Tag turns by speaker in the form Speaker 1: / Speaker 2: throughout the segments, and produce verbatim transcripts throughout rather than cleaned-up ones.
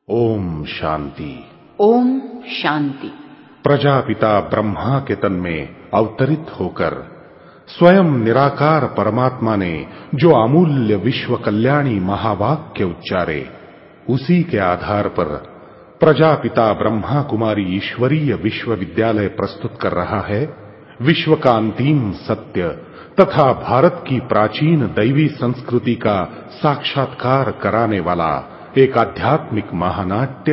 Speaker 1: ओम शांति।
Speaker 2: ओम शांति।
Speaker 1: प्रजापिता ब्रह्मा के तन में अवतरित होकर स्वयं निराकार परमात्मा ने जो अमूल्य विश्व कल्याणी महावाक्य उच्चारे, उसी के आधार पर प्रजापिता ब्रह्मा कुमारी ईश्वरीय विश्वविद्यालय प्रस्तुत कर रहा है विश्व का अंतिम सत्य तथा भारत की प्राचीन दैवी संस्कृति का साक्षात्कार कराने वाला एक आध्यात्मिक महानाट्य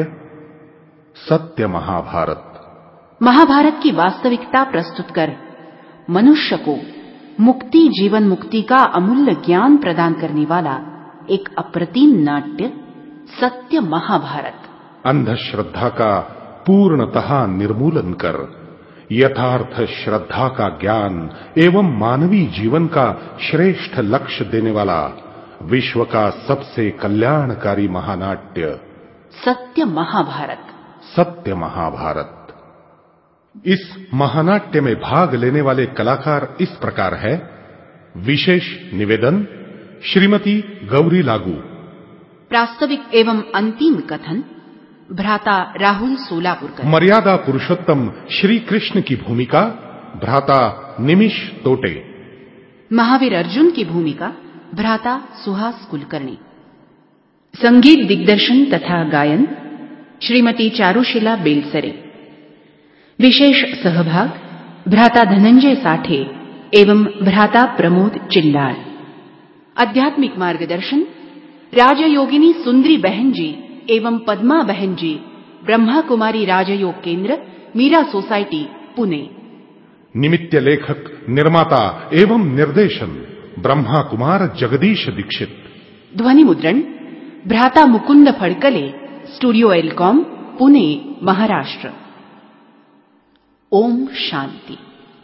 Speaker 1: सत्य महाभारत।
Speaker 2: महाभारत की वास्तविकता प्रस्तुत कर मनुष्य को मुक्ति जीवन मुक्ति का अमूल्य ज्ञान प्रदान करने वाला एक अप्रतिम नाट्य सत्य महाभारत।
Speaker 1: अंधश्रद्धा का पूर्णतः निर्मूलन कर यथार्थ श्रद्धा का ज्ञान एवं मानवीय जीवन का श्रेष्ठ लक्ष्य देने वाला विश्व का सबसे कल्याणकारी महानाट्य
Speaker 2: सत्य महाभारत।
Speaker 1: सत्य महाभारत। इस महानाट्य में भाग लेने वाले कलाकार इस प्रकार है। विशेष निवेदन श्रीमती गौरी लागू।
Speaker 2: प्रास्ताविक एवं अंतिम कथन भ्राता राहुल सोलापुरकर।
Speaker 1: मर्यादा पुरुषोत्तम श्री कृष्ण की भूमिका भ्राता निमिष तोटे।
Speaker 2: महावीर अर्जुन की भूमिका भ्राता सुहास कुलकर्णी। संगीत दिग्दर्शन तथा गायन श्रीमती चारुशिला बेलसरे। विशेष सहभाग भ्राता धनंजय साठे एवं भ्राता प्रमोद चिल्लार। आध्यात्मिक मार्गदर्शन राजयोगिनी सुंदरी बहन जी एवं पद्मा बहन जी, ब्रह्मा कुमारी राजयोग केंद्र, मीरा सोसाइटी, पुणे।
Speaker 1: निमित्त लेखक निर्माता एवं निर्देशन ब्रह्मा कुमार जगदीश दीक्षित।
Speaker 2: ध्वनि मुद्रण भ्राता मुकुंद फड़कले, स्टूडियो एलकॉम, पुणे, महाराष्ट्र। ओम शांति।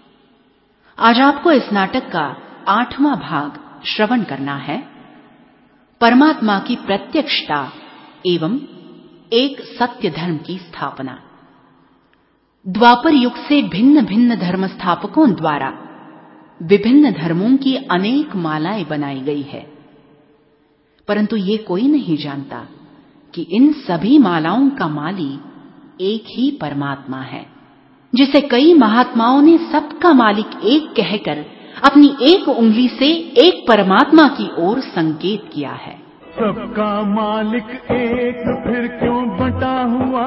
Speaker 2: आज आपको इस नाटक का आठवां भाग श्रवण करना है। परमात्मा की प्रत्यक्षता एवं एक सत्य धर्म की स्थापना। द्वापर युग से भिन्न भिन्न धर्म स्थापकों द्वारा विभिन्न धर्मों की अनेक मालाएं बनाई गई है, परंतु ये कोई नहीं जानता कि इन सभी मालाओं का माली एक ही परमात्मा है, जिसे कई महात्माओं ने सबका मालिक एक कहकर अपनी एक उंगली से एक परमात्मा की ओर संकेत किया है।
Speaker 3: सबका मालिक एक फिर क्यों बटा हुआ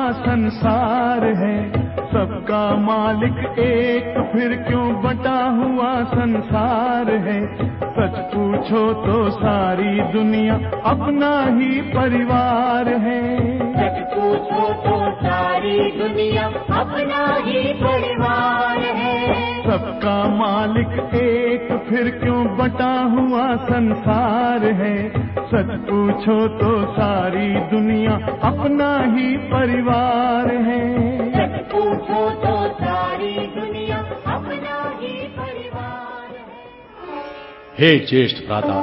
Speaker 3: संसार है। सबका मालिक एक फिर क्यों बटा हुआ संसार है। सच पूछो तो सारी दुनिया अपना ही परिवार है।
Speaker 4: सच पूछो तो सारी दुनिया अपना ही परिवार है।
Speaker 3: सबका मालिक एक फिर क्यों बटा हुआ संसार है। सच पूछो तो सारी दुनिया अपना ही परिवार है।
Speaker 4: सच पूछो तो सारी दुनिया अपना ही परिवार है।
Speaker 5: हे ज्येष्ठ भ्राता,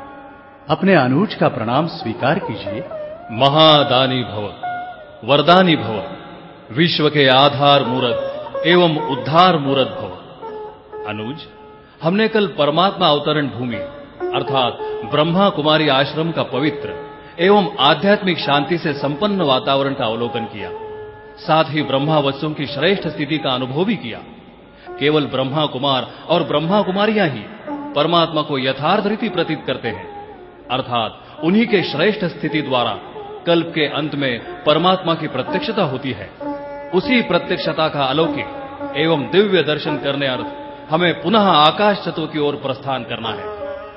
Speaker 5: अपने अनुज का प्रणाम स्वीकार कीजिए।
Speaker 6: महादानी भव, वरदानी भव, विश्व के आधार मूरत एवं उद्धार मूरत भव। अनुज, हमने कल परमात्मा अवतरण भूमि अर्थात ब्रह्मा कुमारी आश्रम का पवित्र एवं आध्यात्मिक शांति से संपन्न वातावरण का अवलोकन किया। साथ ही ब्रह्मा वत्सों की श्रेष्ठ स्थिति का अनुभव भी किया। केवल ब्रह्मा कुमार और ब्रह्मा कुमारियां ही परमात्मा को यथार्थ रीति प्रतीत करते हैं, अर्थात उन्हीं के श्रेष्ठ स्थिति द्वारा कल्प के अंत में परमात्मा की प्रत्यक्षता होती है। उसी प्रत्यक्षता का अलौकिक एवं दिव्य दर्शन करने अर्थ हमें पुनः आकाश चतुर की ओर प्रस्थान करना है।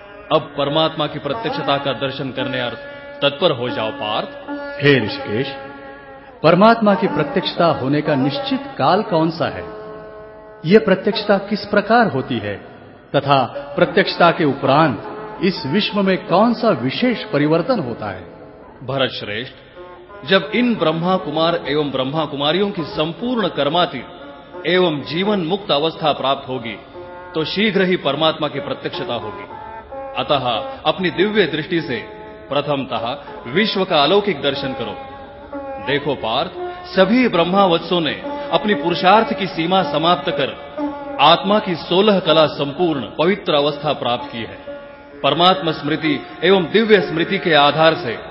Speaker 6: अब परमात्मा की प्रत्यक्षता का दर्शन करने अर्थ तत्पर हो जाओ पार्थ।
Speaker 5: हे ऋषिकेश, परमात्मा की प्रत्यक्षता होने का निश्चित काल कौन सा है? यह प्रत्यक्षता किस प्रकार होती है तथा प्रत्यक्षता के उपरांत इस विश्व में कौन सा विशेष परिवर्तन होता है?
Speaker 6: भरत श्रेष्ठ, जब इन ब्रह्मा कुमार एवं ब्रह्मा कुमारियों की संपूर्ण कर्मातीत एवं जीवन मुक्त अवस्था प्राप्त होगी तो शीघ्र ही परमात्मा की प्रत्यक्षता होगी। अतः अपनी दिव्य दृष्टि से प्रथमतः विश्व का अलौकिक दर्शन करो। देखो पार्थ, सभी ब्रह्मावत्सों ने अपनी पुरुषार्थ की सीमा समाप्त कर आत्मा की सोलह कला संपूर्ण पवित्र अवस्था प्राप्त की है। परमात्मा स्मृति एवं दिव्य स्मृति के आधार से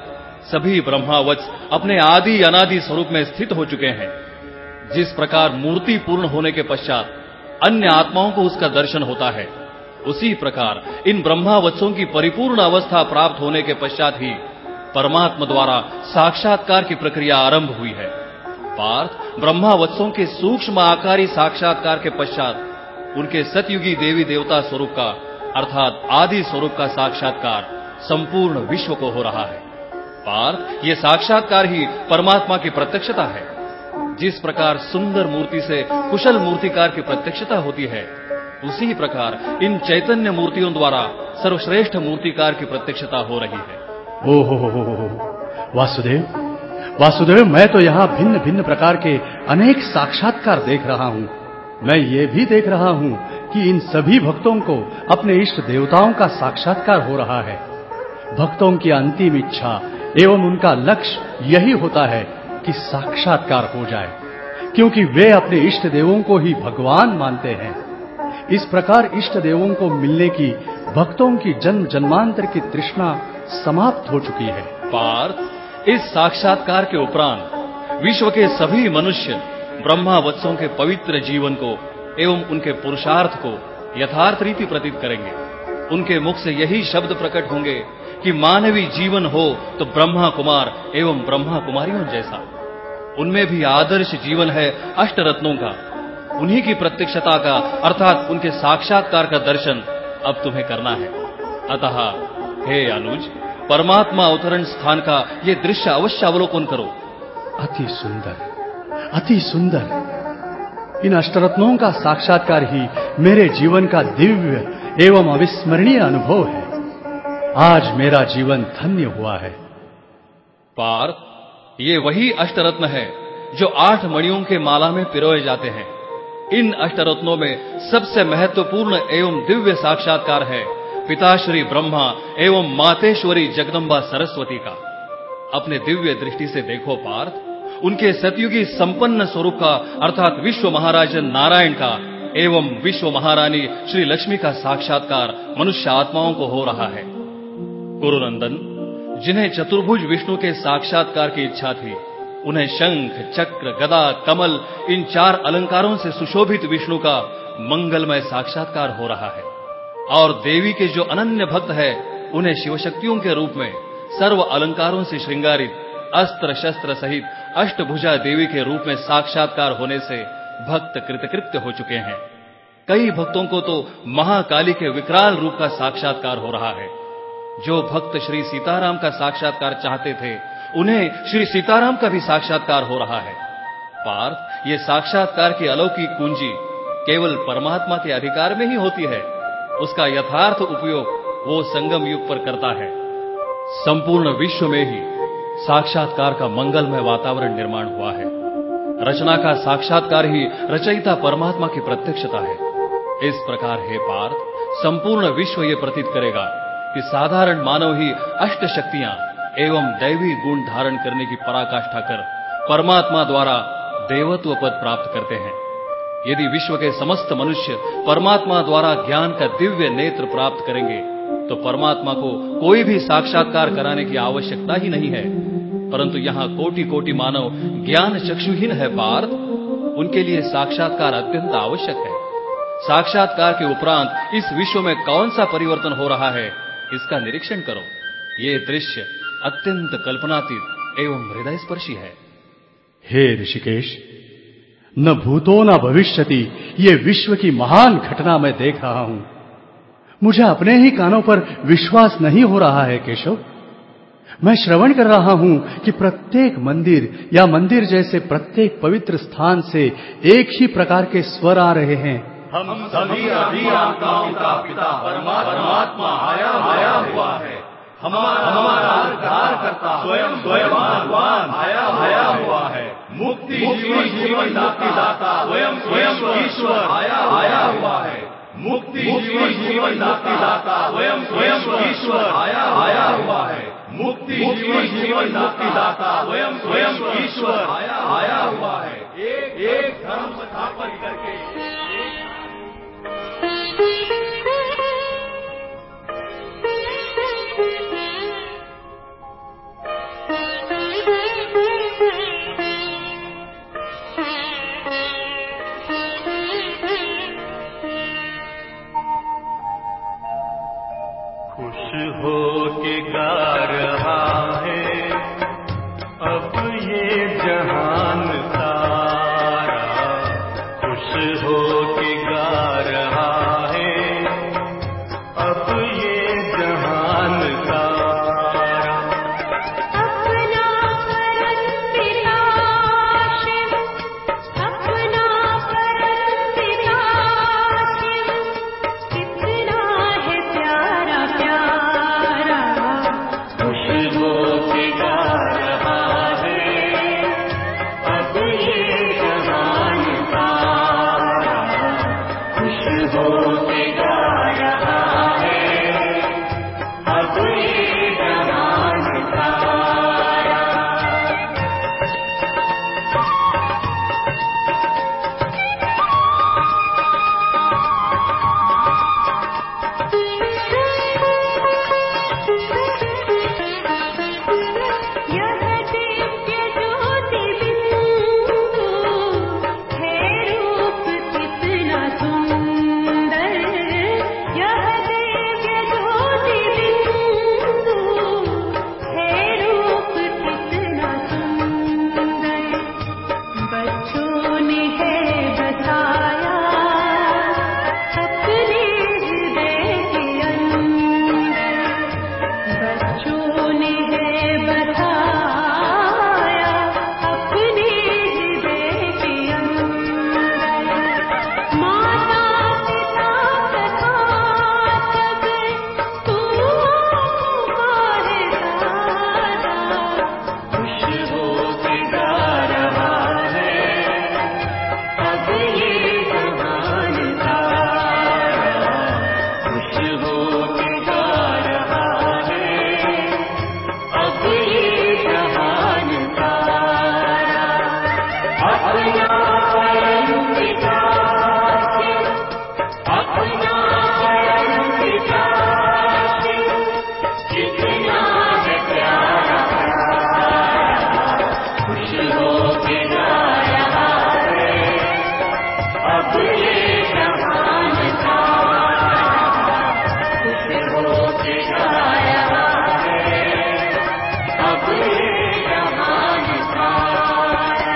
Speaker 6: सभी ब्रह्मावत्स अपने आदि अनादि स्वरूप में स्थित हो चुके हैं। जिस प्रकार मूर्ति पूर्ण होने के पश्चात अन्य आत्माओं को उसका दर्शन होता है, उसी प्रकार इन ब्रह्मावत्सों की परिपूर्ण अवस्था प्राप्त होने के पश्चात ही परमात्मा द्वारा साक्षात्कार की प्रक्रिया आरंभ हुई है। पार्थ, ब्रह्मावत्सों के सूक्ष्म आकारी साक्षात्कार के पश्चात उनके सतयुगी देवी देवता स्वरूप का अर्थात आदि स्वरूप का साक्षात्कार संपूर्ण विश्व को हो रहा है। पार्थ, ये साक्षात्कार ही परमात्मा की प्रत्यक्षता है। जिस प्रकार सुंदर मूर्ति से कुशल मूर्तिकार की प्रत्यक्षता होती है, उसी प्रकार इन चैतन्य मूर्तियों द्वारा सर्वश्रेष्ठ मूर्तिकार की प्रत्यक्षता हो रही है।
Speaker 5: ओ हो हो हो वासुदेव, वासुदेव, मैं तो यहाँ भिन्न भिन्न प्रकार के अनेक साक्षात्कार देख रहा हूँ। मैं ये भी देख रहा हूँ कि इन सभी भक्तों को अपने इष्ट देवताओं का साक्षात्कार हो रहा है। भक्तों की अंतिम इच्छा एवं उनका लक्ष्य यही होता है कि साक्षात्कार हो जाए, क्योंकि वे अपने इष्ट देवों को ही भगवान मानते हैं। इस प्रकार इष्ट देवों को मिलने की भक्तों की जन्म जन्मांतर की तृष्णा समाप्त हो चुकी है।
Speaker 6: पार्थ, इस साक्षात्कार के उपरांत विश्व के सभी मनुष्य ब्रह्मावत्सों के पवित्र जीवन को एवं उनके पुरुषार्थ को यथार्थ रीति प्रतीत करेंगे। उनके मुख से यही शब्द प्रकट होंगे कि मानवी जीवन हो तो ब्रह्मा कुमार एवं ब्रह्मा कुमारियों जैसा। उनमें भी आदर्श जीवन है अष्टरत्नों का। उन्हीं की प्रत्यक्षता का अर्थात उनके साक्षात्कार का दर्शन अब तुम्हें करना है। अतः हे अनुज, परमात्मा अवतरण स्थान का ये दृश्य अवश्य अवलोकन करो।
Speaker 5: अति सुंदर, अति सुंदर। इन अष्टरत्नों का साक्षात्कार ही मेरे जीवन का दिव्य एवं अविस्मरणीय अनुभव है। आज मेरा जीवन धन्य हुआ है।
Speaker 6: पार्थ, ये वही अष्टरत्न है जो आठ मणियों के माला में पिरोए जाते हैं। इन अष्टरत्नों में सबसे महत्वपूर्ण एवं दिव्य साक्षात्कार है पिताश्री ब्रह्मा एवं मातेश्वरी जगदम्बा सरस्वती का। अपने दिव्य दृष्टि से देखो पार्थ, उनके सतयुगी संपन्न स्वरूप का अर्थात विश्व महाराजन नारायण का एवं विश्व महारानी श्री लक्ष्मी का साक्षात्कार मनुष्य आत्माओं को हो रहा है। कुरुनंदन, जिन्हें चतुर्भुज विष्णु के साक्षात्कार की इच्छा थी, उन्हें शंख, चक्र, गदा, कमल इन चार अलंकारों से सुशोभित विष्णु का मंगलमय साक्षात्कार हो रहा है। और देवी के जो अनन्य भक्त है, उन्हें शिवशक्तियों के रूप में सर्व अलंकारों से श्रृंगारित अस्त्र शस्त्र सहित अष्टभुजा देवी के रूप में साक्षात्कार होने से भक्त कृतकृत्य हो चुके हैं। कई भक्तों को तो महाकाली के विकराल रूप का साक्षात्कार हो रहा है। जो भक्त श्री सीताराम का साक्षात्कार चाहते थे, उन्हें श्री सीताराम का भी साक्षात्कार हो रहा है। पार्थ, ये साक्षात्कार की अलौकिक कुंजी केवल परमात्मा के अधिकार में ही होती है। उसका यथार्थ उपयोग वो संगम युग पर करता है। संपूर्ण विश्व में ही साक्षात्कार का मंगलमय वातावरण निर्माण हुआ है। रचना का साक्षात्कार ही रचयिता परमात्मा की प्रत्यक्षता है। इस प्रकार हे पार्थ, संपूर्ण विश्व ये प्रतीत करेगा कि साधारण मानव ही अष्ट शक्तियां एवं दैवी गुण धारण करने की पराकाष्ठा कर परमात्मा द्वारा देवत्व पद प्राप्त करते हैं। यदि विश्व के समस्त मनुष्य परमात्मा द्वारा ज्ञान का दिव्य नेत्र प्राप्त करेंगे, तो परमात्मा को कोई भी साक्षात्कार कराने की आवश्यकता ही नहीं है। परंतु यहाँ कोटि कोटि मानव ज्ञान चक्षुहीन है पार्थ, उनके लिए साक्षात्कार अत्यंत आवश्यक है। साक्षात्कार के उपरांत इस विश्व में कौन सा परिवर्तन हो रहा है, इसका निरीक्षण करो। ये दृश्य अत्यंत कल्पनातीत एवं हृदय स्पर्शी है।
Speaker 5: हे ऋषिकेश, न भूतो न भविष्यति, ये विश्व की महान घटना मैं देख रहा हूं। मुझे अपने ही कानों पर विश्वास नहीं हो रहा है केशव। मैं श्रवण कर रहा हूं कि प्रत्येक मंदिर या मंदिर जैसे प्रत्येक पवित्र स्थान से एक ही प्रकार के स्वर आ रहे हैं।
Speaker 3: हम सभी अभियंताओं का पिता परमात्मा आया आया हुआ है। हमारा हमारा उद्धार करता स्वयं स्वयं भगवान आया आया हुआ है। मुक्ति जीवन जीवन दाता स्वयं स्वयं ईश्वर आया आया हुआ है। मुक्ति जीवन जीवन दाता स्वयं स्वयं ईश्वर आया आया हुआ है। मुक्ति जीवन जीवन दाता स्वयं स्वयं ईश्वर आया आया हुआ है। एक एक धर्म स्थापन करके
Speaker 4: Thank you.
Speaker 3: अब ये जहान सारा खुश हो के गा रहा है, अब ये जहान सारा
Speaker 4: अपना परम पिता शिव, अपना परम पिता शिव, कितना है प्यारा प्यारा,
Speaker 3: खुश हो के गा रहा है, अब ये जहान सारा खुश हो के गा रहा है, अब ये जहान सारा।
Speaker 4: यह दिव्य ज्योति बिंदु है रूप कितना सुंदर, यह दिव्य ज्योति बिंदु है रूप कितना सुंदर, बच्चों ने है बताया अपने हृदय के अंदर, बच्चों ने है बताया अपने हृदय के अंदर, माता पिता तथा सब तू हमारे दादा,
Speaker 3: खुश हो के गा रहा है, अब ये जहान सारा खुश हो के गा रहा है, अब ये जहान सारा। अपना परम पिता शिव, अपना परम पिता शिव, कितना है प्यारा प्यारा, खुश हो के गा रहा है, अब ये जहान सारा खुश हो के गा रहा है, अब ये जहान सारा।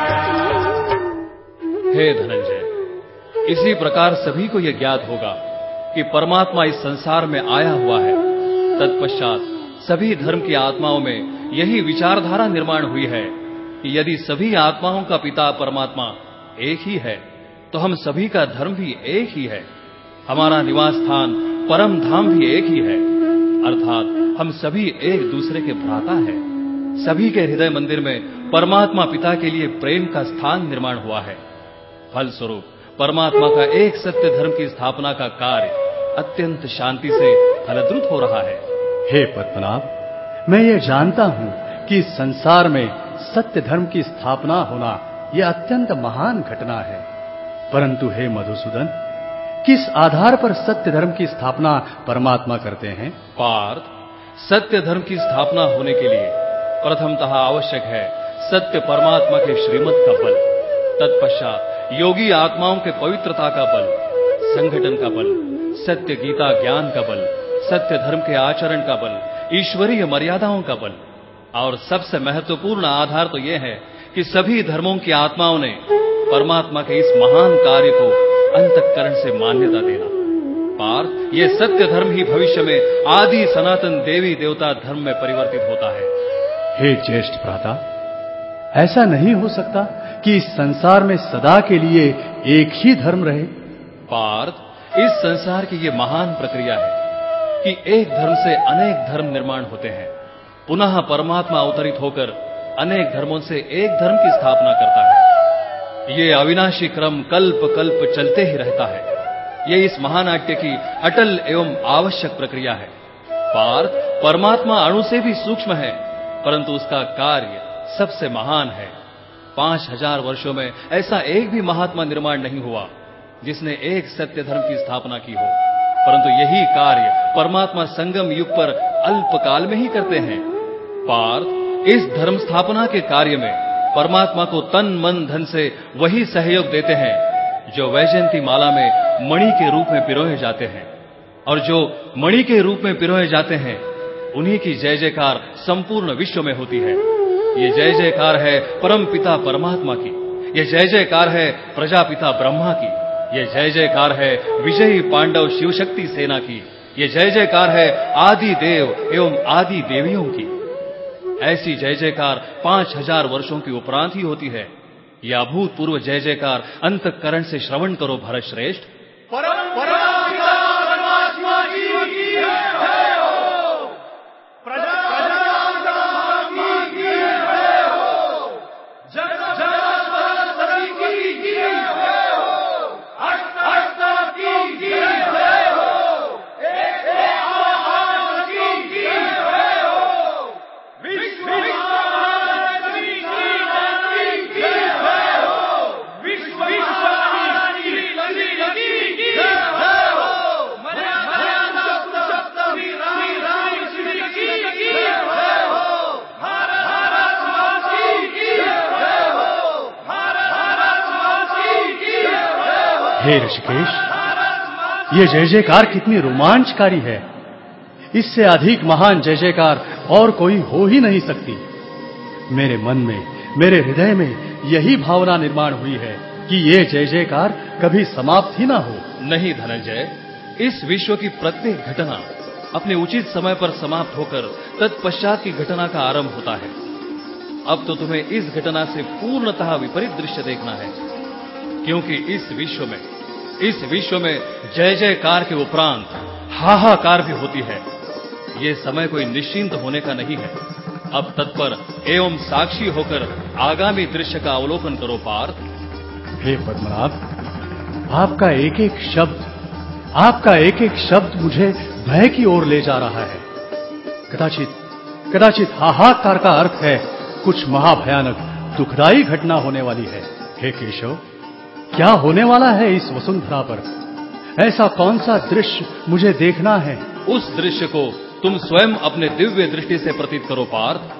Speaker 6: हे धनंजय, इसी प्रकार सभी को यह ज्ञात होगा कि परमात्मा इस संसार में आया हुआ है। तत्पश्चात सभी धर्म की आत्माओं में यही विचारधारा निर्माण हुई है कि यदि सभी आत्माओं का पिता परमात्मा एक ही है, तो हम सभी का धर्म भी एक ही है, हमारा निवास स्थान परम धाम भी एक ही है, अर्थात हम सभी एक दूसरे के भ्राता हैं। सभी के हृदय मंदिर में परमात्मा पिता के लिए प्रेम का स्थान निर्माण हुआ है। फलस्वरूप परमात्मा का एक सत्य धर्म की स्थापना का कार्य अत्यंत शांति से फलद्रुत हो रहा है।
Speaker 5: हे पद्मनाभ, मैं ये जानता हूं कि इस संसार में सत्य धर्म की स्थापना होना यह अत्यंत महान घटना है। परंतु हे मधुसूदन, किस आधार पर सत्य धर्म की स्थापना परमात्मा करते हैं?
Speaker 6: पार्थ, सत्य धर्म की स्थापना होने के लिए प्रथमतः आवश्यक है सत्य परमात्मा के श्रीमत का बल, तत्पश्चात योगी आत्माओं के पवित्रता का बल, संगठन का बल, सत्य गीता ज्ञान का बल, सत्य धर्म के आचरण का बल, ईश्वरीय मर्यादाओं का बल, और सबसे महत्वपूर्ण आधार तो यह है कि सभी धर्मों की आत्माओं ने परमात्मा के इस महान कार्य को अंतःकरण से मान्यता देना। पार्थ, ये सत्य धर्म ही भविष्य में आदि सनातन देवी देवता धर्म में परिवर्तित होता है।
Speaker 5: हे ज्येष्ठ भ्राता, ऐसा नहीं हो सकता कि इस संसार में सदा के लिए एक ही धर्म रहे।
Speaker 6: पार्थ, इस संसार की ये महान प्रक्रिया है कि एक धर्म से अनेक धर्म निर्माण होते हैं। पुनः परमात्मा अवतरित होकर अनेक धर्मों से एक धर्म की स्थापना करता है। ये अविनाशी क्रम कल्प कल्प चलते ही रहता है। ये इस महानाट्य की अटल एवं आवश्यक प्रक्रिया है। पार्थ, परमात्मा अणु से भी सूक्ष्म है, परंतु उसका कार्य सबसे महान है। पांच हजार वर्षों में ऐसा एक भी महात्मा निर्माण नहीं हुआ जिसने एक सत्य धर्म की स्थापना की हो, परंतु यही कार्य परमात्मा संगम युग पर अल्प काल में ही करते हैं। पार्थ, इस धर्म स्थापना के कार्य में परमात्मा को तन मन धन से वही सहयोग देते हैं जो वैजयंती माला में मणि के रूप में पिरोए जाते हैं, और जो मणि के रूप में पिरोए जाते हैं उन्हीं की जय जयकार संपूर्ण विश्व में होती है। ये जय जयकार है परम पिता परमात्मा की, ये जय जयकार है प्रजापिता ब्रह्मा की, ये जय जयकार है विजयी पांडव शिवशक्ति सेना की, ये जय जयकार है आदि देव एवं आदि देवियों की। ऐसी जय जयकार पांच हजार वर्षों की उपरांत ही होती है। यह अभूतपूर्व जय जयकार अंतःकरण से श्रवण करो भरत श्रेष्ठ।
Speaker 3: परम पिता परमात्मा की जय हो, प्रजा ब्रह्मा की जय हो, जगत सरस्वती की जय हो, अष्ट अष्ट की जय हो, एक एक महान की जय हो, विश्व महारानी की जय हो, विश्व महारानी की जय हो, मर्यादा पुरुषोत्तम राम राम श्री की जय हो, भारत माता की जय हो, भारत माता की जय हो।
Speaker 5: हे ऋषिकेश, ये जय जयकार कितनी रोमांचकारी है। इससे अधिक महान जय जयकार और कोई हो ही नहीं सकती। मेरे मन में, मेरे हृदय में यही भावना निर्माण हुई है कि ये जय जयकार कभी समाप्त ही ना हो।
Speaker 6: नहीं धनंजय, इस विश्व की प्रत्येक घटना अपने उचित समय पर समाप्त होकर तत्पश्चात की घटना का आरंभ होता है। अब तो तुम्हें इस घटना से पूर्णतः विपरीत दृश्य देखना है, क्योंकि इस विश्व में इस विश्व में जय जयकार के उपरांत हाहाकार भी होती है। ये समय कोई निश्चिंत होने का नहीं है। अब तत्पर एवं साक्षी होकर आगामी दृश्य का अवलोकन करो पार्थ।
Speaker 5: हे पद्मनाभ, आपका एक एक शब्द आपका एक एक शब्द मुझे भय की ओर ले जा रहा है। कदाचित कदाचित हाहाकार का अर्थ है कुछ महाभयानक दुखदायी घटना होने वाली है। हे केशव, क्या होने वाला है इस वसुंधरा पर? ऐसा कौन सा दृश्य मुझे देखना है?
Speaker 6: उस दृश्य को तुम स्वयं अपने दिव्य दृष्टि से प्रतीत करो पार्थ।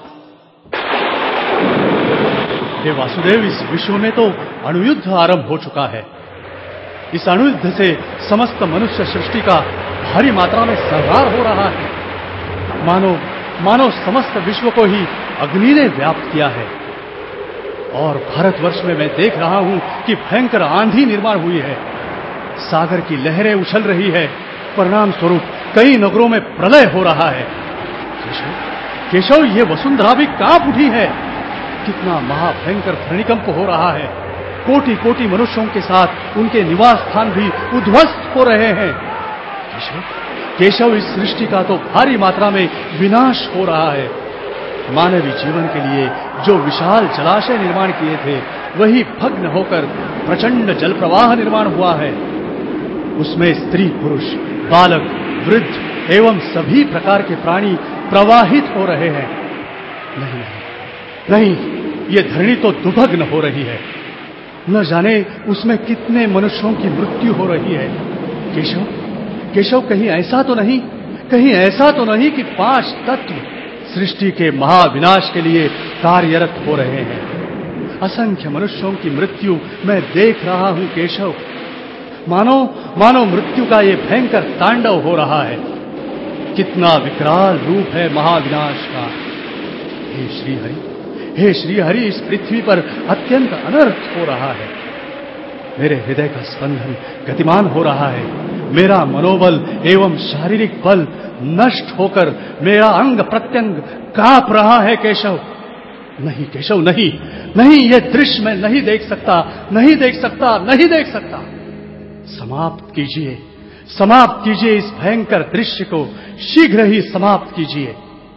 Speaker 5: हे वासुदेव, इस विश्व में तो अणुयुद्ध आरंभ हो चुका है। इस अणुयुद्ध से समस्त मनुष्य सृष्टि का भारी मात्रा में संहार हो रहा है। मानो मानो समस्त विश्व को ही अग्नि ने व्याप्त किया है। और भारतवर्ष में मैं देख रहा हूं कि भयंकर आंधी निर्माण हुई है। सागर की लहरें उछल रही है। परिणाम स्वरूप कई नगरों में प्रलय हो रहा है। केशव, केशव, ये वसुंधरा भी कांप उठी है। कितना महाभयंकर भूकंप हो रहा है। कोटि कोटि मनुष्यों के साथ उनके निवास स्थान भी उद्ध्वस्त हो रहे हैं। केशव, केशव, इस सृष्टि का तो भारी मात्रा में विनाश हो रहा है। मानवीय जीवन के लिए जो विशाल जलाशय निर्माण किए थे, वही भग्न होकर प्रचंड जल प्रवाह निर्माण हुआ है। उसमें स्त्री पुरुष, बालक, वृद्ध एवं सभी प्रकार के प्राणी प्रवाहित हो रहे हैं। नहीं नहीं, ये धरणी तो दुर्भग्न हो रही है। न जाने उसमें कितने मनुष्यों की मृत्यु हो रही है। केशव, केशव, कहीं ऐसा तो नहीं कहीं ऐसा तो नहीं कि पांच तत्व सृष्टि के महाविनाश के लिए कार्यरत हो रहे हैं। असंख्य मनुष्यों की मृत्यु मैं देख रहा हूं केशव। मानो मानो मृत्यु का ये भयंकर तांडव हो रहा है। कितना विकराल रूप है महाविनाश का। हे श्रीहरि, हे श्रीहरि, इस पृथ्वी पर अत्यंत अनर्थ हो रहा है। मेरे हृदय का स्पंदन गतिमान हो रहा है। मेरा मनोबल एवं शारीरिक बल नष्ट होकर मेरा अंग प्रत्यंग कांप रहा है केशव। नहीं केशव, नहीं नहीं, यह दृश्य मैं नहीं देख सकता, नहीं देख सकता, नहीं देख सकता। समाप्त कीजिए, समाप्त कीजिए इस भयंकर दृश्य को, शीघ्र ही समाप्त कीजिए।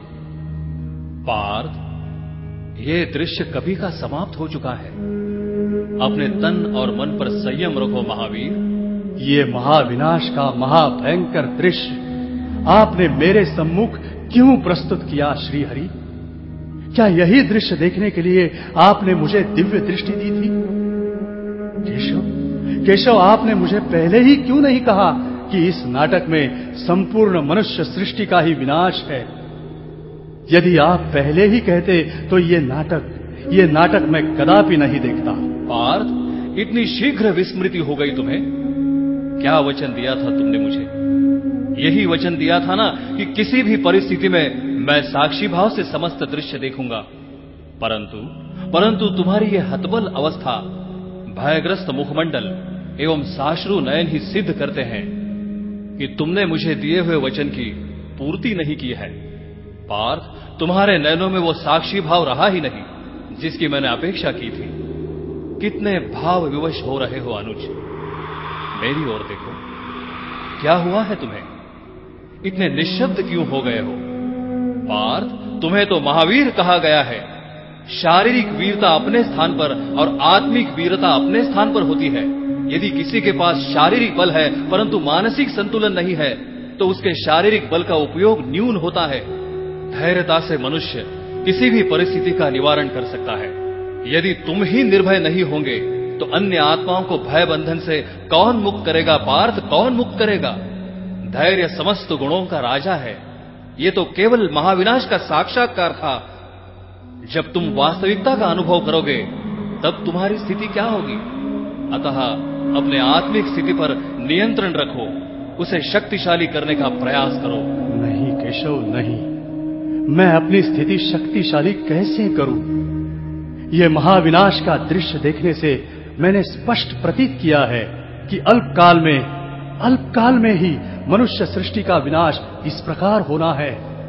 Speaker 6: पार्थ, ये दृश्य कभी का समाप्त हो चुका है। अपने तन और मन पर संयम रखो महावीर।
Speaker 5: ये महाविनाश का महाभयंकर दृश्य आपने मेरे सम्मुख क्यों प्रस्तुत किया श्रीहरि? क्या यही दृश्य देखने के लिए आपने मुझे दिव्य दृष्टि दी थी? केशव, केशव, आपने मुझे पहले ही क्यों नहीं कहा कि इस नाटक में संपूर्ण मनुष्य सृष्टि का ही विनाश है? यदि आप पहले ही कहते तो ये नाटक ये नाटक मैं कदापि नहीं देखता।
Speaker 6: पार्थ, इतनी शीघ्र विस्मृति हो गई तुम्हें? क्या वचन दिया था तुमने मुझे? यही वचन दिया था ना कि किसी भी परिस्थिति में मैं साक्षी भाव से समस्त दृश्य देखूंगा। परंतु परंतु तुम्हारी यह हतबल अवस्था, भयग्रस्त मुखमंडल एवं साश्रु नयन ही सिद्ध करते हैं कि तुमने मुझे दिए हुए वचन की पूर्ति नहीं की है। पार्थ, तुम्हारे नयनों में वो साक्षी भाव रहा ही नहीं जिसकी मैंने अपेक्षा की थी। कितने भाव विवश हो रहे हो अनुज, मेरी ओर देखो, क्या हुआ है तुम्हें? इतने निशब्द क्यों हो गए हो? पार्थ, तुम्हें तो महावीर कहा गया है। शारीरिक वीरता अपने स्थान पर और आत्मिक वीरता अपने स्थान पर होती है। यदि किसी के पास शारीरिक बल है परंतु मानसिक संतुलन नहीं है तो उसके शारीरिक बल का उपयोग न्यून होता है। धैर्यता से मनुष्य किसी भी परिस्थिति का निवारण कर सकता है। यदि तुम ही निर्भय नहीं होंगे तो अन्य आत्माओं को भय बंधन से कौन मुक्त करेगा? पार्थ, कौन मुक्त करेगा? धैर्य समस्त गुणों का राजा है। ये तो केवल महाविनाश का साक्षात्कार था। जब तुम वास्तविकता का अनुभव करोगे तब तुम्हारी स्थिति क्या होगी? अतः अपने आत्मिक स्थिति पर नियंत्रण रखो, उसे शक्तिशाली करने का प्रयास करो।
Speaker 5: नहीं केशव, नहीं, मैं अपनी स्थिति शक्तिशाली कैसे करूं? यह महाविनाश का दृश्य देखने से मैंने स्पष्ट प्रतीत किया है कि अल्पकाल में अल्पकाल में ही मनुष्य सृष्टि का विनाश इस प्रकार होना है।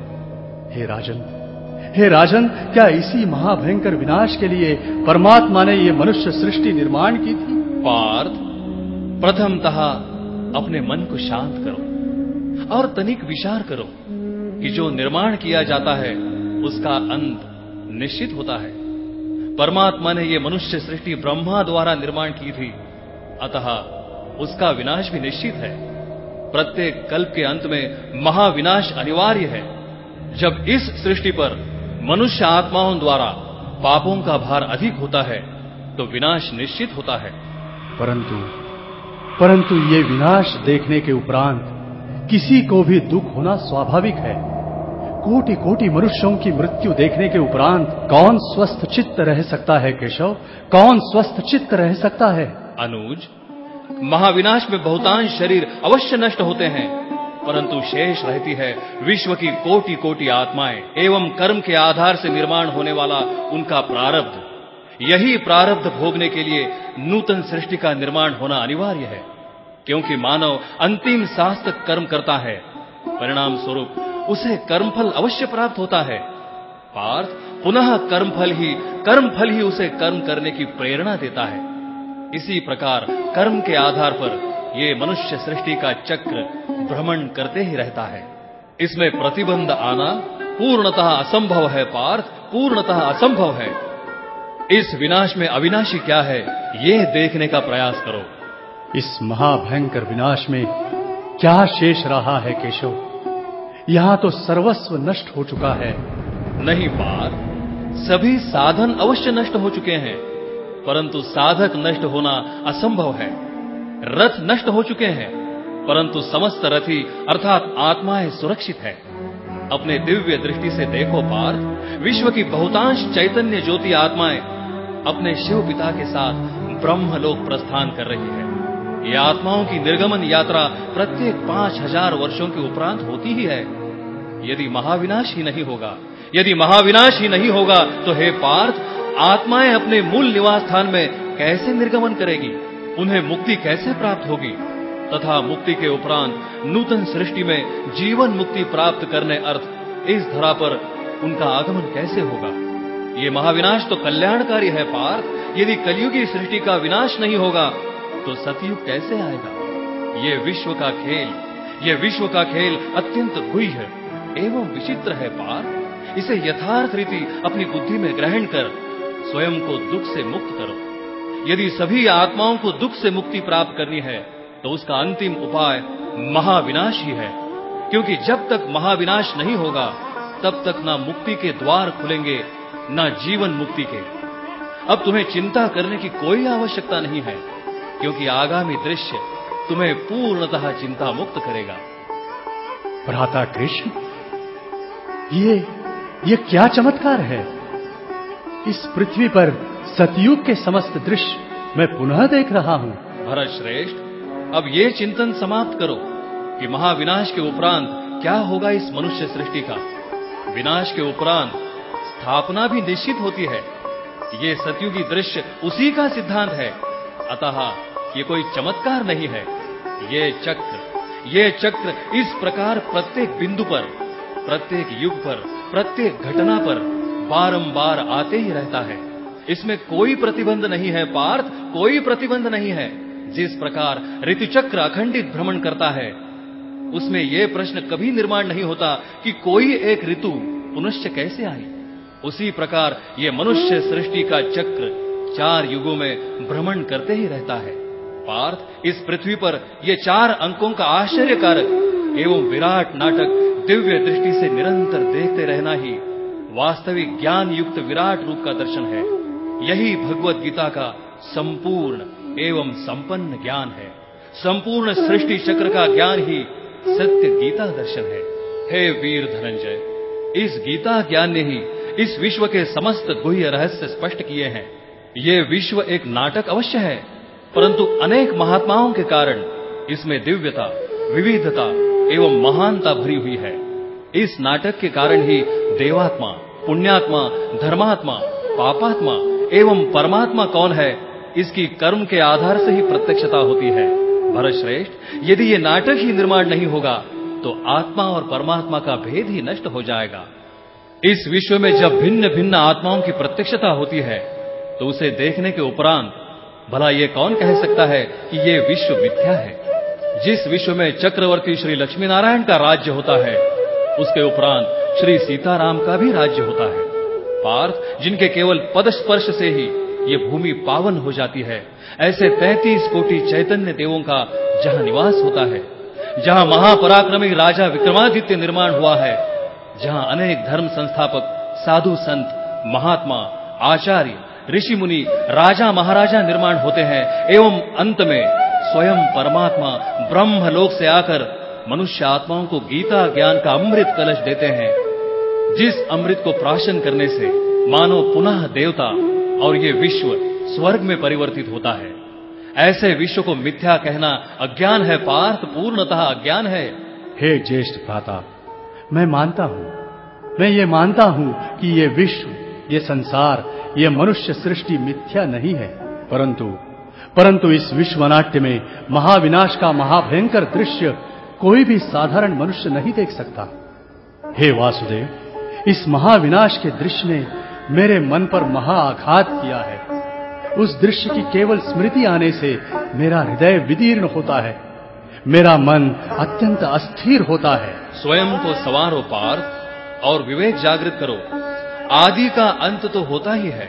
Speaker 5: हे राजन, हे राजन, क्या इसी महाभयंकर विनाश के लिए परमात्मा ने यह मनुष्य सृष्टि निर्माण की थी?
Speaker 6: पार्थ, प्रथमतः अपने मन को शांत करो और तनिक विचार करो कि जो निर्माण किया जाता है उसका अंत निश्चित होता है। परमात्मा ने यह मनुष्य सृष्टि ब्रह्मा द्वारा निर्माण की थी, अतः उसका विनाश भी निश्चित है। प्रत्येक कल्प के अंत में महाविनाश अनिवार्य है। जब इस सृष्टि पर मनुष्य आत्माओं द्वारा पापों का भार अधिक होता है तो विनाश निश्चित होता है।
Speaker 5: परंतु परंतु ये विनाश देखने के उपरांत किसी को भी दुख होना स्वाभाविक है। कोटि कोटि मनुष्यों की मृत्यु देखने के उपरांत कौन स्वस्थ चित्त रह सकता है केशव? कौन स्वस्थ चित्त रह सकता है?
Speaker 6: अनुज, महाविनाश में बहुतांश शरीर अवश्य नष्ट होते हैं, परंतु शेष रहती है विश्व की कोटि कोटि आत्माएं एवं कर्म के आधार से निर्माण होने वाला उनका प्रारब्ध। यही प्रारब्ध भोगने के लिए नूतन सृष्टि का निर्माण होना अनिवार्य है, क्योंकि मानव अंतिम सांस तक कर्म करता है, परिणाम स्वरूप उसे कर्मफल अवश्य प्राप्त होता है। पार्थ, पुनः कर्मफल ही कर्मफल ही उसे कर्म करने की प्रेरणा देता है। इसी प्रकार कर्म के आधार पर ये मनुष्य सृष्टि का चक्र भ्रमण करते ही रहता है। इसमें प्रतिबंध आना पूर्णतः असंभव है। पार्थ, पूर्णतः असंभव है। इस विनाश में अविनाशी क्या है, यह देखने का प्रयास करो।
Speaker 5: इस महाभयंकर विनाश में क्या शेष रहा है केशव? यहां तो सर्वस्व नष्ट हो चुका है।
Speaker 6: नहीं पार्थ, सभी साधन अवश्य नष्ट हो चुके हैं, परंतु साधक नष्ट होना असंभव है। रथ नष्ट हो चुके हैं, परंतु समस्त रथी अर्थात आत्माएं सुरक्षित है। अपने दिव्य दृष्टि से देखो पार्थ, विश्व की बहुतांश चैतन्य ज्योति आत्माएं अपने शिव पिता के साथ ब्रह्मलोक प्रस्थान कर रही है। ये आत्माओं की निर्गमन यात्रा प्रत्येक पांच हजार वर्षों के उपरांत होती ही है। यदि महाविनाश ही नहीं होगा यदि महाविनाश ही नहीं होगा तो हे पार्थ, आत्माएं अपने मूल निवास स्थान में कैसे निर्गमन करेगी? उन्हें मुक्ति कैसे प्राप्त होगी? तथा मुक्ति के उपरांत नूतन सृष्टि में जीवन मुक्ति प्राप्त करने अर्थ इस धरा पर उनका आगमन कैसे होगा? ये महाविनाश तो कल्याणकारी है पार्थ। यदि कलयुगी सृष्टि का विनाश नहीं होगा तो सतयुग कैसे आएगा? ये विश्व का खेल ये विश्व का खेल अत्यंत गुह्य एवं विचित्र है पार्थ। इसे यथार्थ रीति अपनी बुद्धि में ग्रहण कर स्वयं को दुख से मुक्त करो। यदि सभी आत्माओं को दुख से मुक्ति प्राप्त करनी है तो उसका अंतिम उपाय महाविनाश ही है, क्योंकि जब तक महाविनाश नहीं होगा तब तक ना मुक्ति के द्वार खुलेंगे ना जीवन मुक्ति के। अब तुम्हें चिंता करने की कोई आवश्यकता नहीं है, क्योंकि आगामी दृश्य तुम्हें पूर्णतः चिंता मुक्त करेगा।
Speaker 5: भ्राता कृष्ण, ये ये क्या चमत्कार है? इस पृथ्वी पर सतयुग के समस्त दृश्य मैं पुनः देख रहा हूं।
Speaker 6: भरत श्रेष्ठ, अब ये चिंतन समाप्त करो कि महाविनाश के उपरांत क्या होगा इस मनुष्य सृष्टि का। विनाश के उपरांत स्थापना भी निश्चित होती है। ये सतयुगी दृश्य उसी का सिद्धांत है। अतः ये कोई चमत्कार नहीं है। ये चक्र ये चक्र इस प्रकार प्रत्येक बिंदु पर, प्रत्येक युग पर, प्रत्येक घटना पर बारंबार आते ही रहता है। इसमें कोई प्रतिबंध नहीं है पार्थ, कोई प्रतिबंध नहीं है। जिस प्रकार ऋतुचक्र अखंडित भ्रमण करता है, उसमें यह प्रश्न कभी निर्माण नहीं होता कि कोई एक ऋतु पुनश्च कैसे आई। उसी प्रकार ये मनुष्य सृष्टि का चक्र चार युगों में भ्रमण करते ही रहता है। पार्थ, इस पृथ्वी पर ये चार अंकों का आश्चर्यकारक एवं विराट नाटक दिव्य दृष्टि से निरंतर देखते रहना ही वास्तविक ज्ञान युक्त विराट रूप का दर्शन है। यही भगवत गीता का संपूर्ण एवं संपन्न ज्ञान है। संपूर्ण सृष्टि चक्र का ज्ञान ही सत्य गीता दर्शन है। हे वीर धनंजय, इस गीता ज्ञान ने ही इस विश्व के समस्त गुह्य रहस्य स्पष्ट किए हैं। ये विश्व एक नाटक अवश्य है, परंतु अनेक महात्माओं के कारण इसमें दिव्यता, विविधता एवं महानता भरी हुई है। इस नाटक के कारण ही देवात्मा, पुण्यात्मा, धर्मात्मा, पापात्मा एवं परमात्मा कौन है, इसकी कर्म के आधार से ही प्रत्यक्षता होती है। भरतश्रेष्ठ, यदि ये नाटक ही निर्माण नहीं होगा तो आत्मा और परमात्मा का भेद ही नष्ट हो जाएगा। इस विश्व में जब भिन्न भिन्न आत्माओं की प्रत्यक्षता होती है तो उसे देखने के उपरांत भला ये कौन कह सकता है कि ये विश्व मिथ्या है। जिस विश्व में चक्रवर्ती श्री लक्ष्मी नारायण का राज्य होता है, उसके उपरांत श्री सीताराम का भी राज्य होता है। पार्थ, जिनके केवल पद स्पर्श से ही ये भूमि पावन हो जाती है, ऐसे तैंतीस कोटि चैतन्य देवों का जहां निवास होता है, जहां महापराक्रमी राजा विक्रमादित्य निर्माण हुआ है, जहां अनेक धर्म संस्थापक, साधु संत, महात्मा, आचार्य, ऋषि मुनि, राजा महाराजा निर्माण होते हैं, एवं अंत में स्वयं परमात्मा ब्रह्मलोक से आकर मनुष्य आत्माओं को गीता ज्ञान का अमृत कलश देते हैं, जिस अमृत को प्राशन करने से मानो पुनः देवता और ये विश्व स्वर्ग में परिवर्तित होता है। ऐसे विश्व को मिथ्या कहना अज्ञान है पार्थ, पूर्णतः अज्ञान है।
Speaker 5: हे ज्येष्ठ भ्राता, मैं मानता हूं, मैं ये मानता हूं कि ये विश्व, ये संसार, ये मनुष्य सृष्टि मिथ्या नहीं है, परंतु परंतु इस विश्वनाट्य में महाविनाश का महाभयंकर दृश्य कोई भी साधारण मनुष्य नहीं देख सकता। हे वासुदेव, इस महाविनाश के दृश्य ने मेरे मन पर महाआघात किया है। उस दृश्य की केवल स्मृति आने से मेरा हृदय विदीर्ण होता है, मेरा मन अत्यंत अस्थिर होता है।
Speaker 6: स्वयं को संवारो पार्थ और विवेक जागृत करो। आदि का अंत तो होता ही है।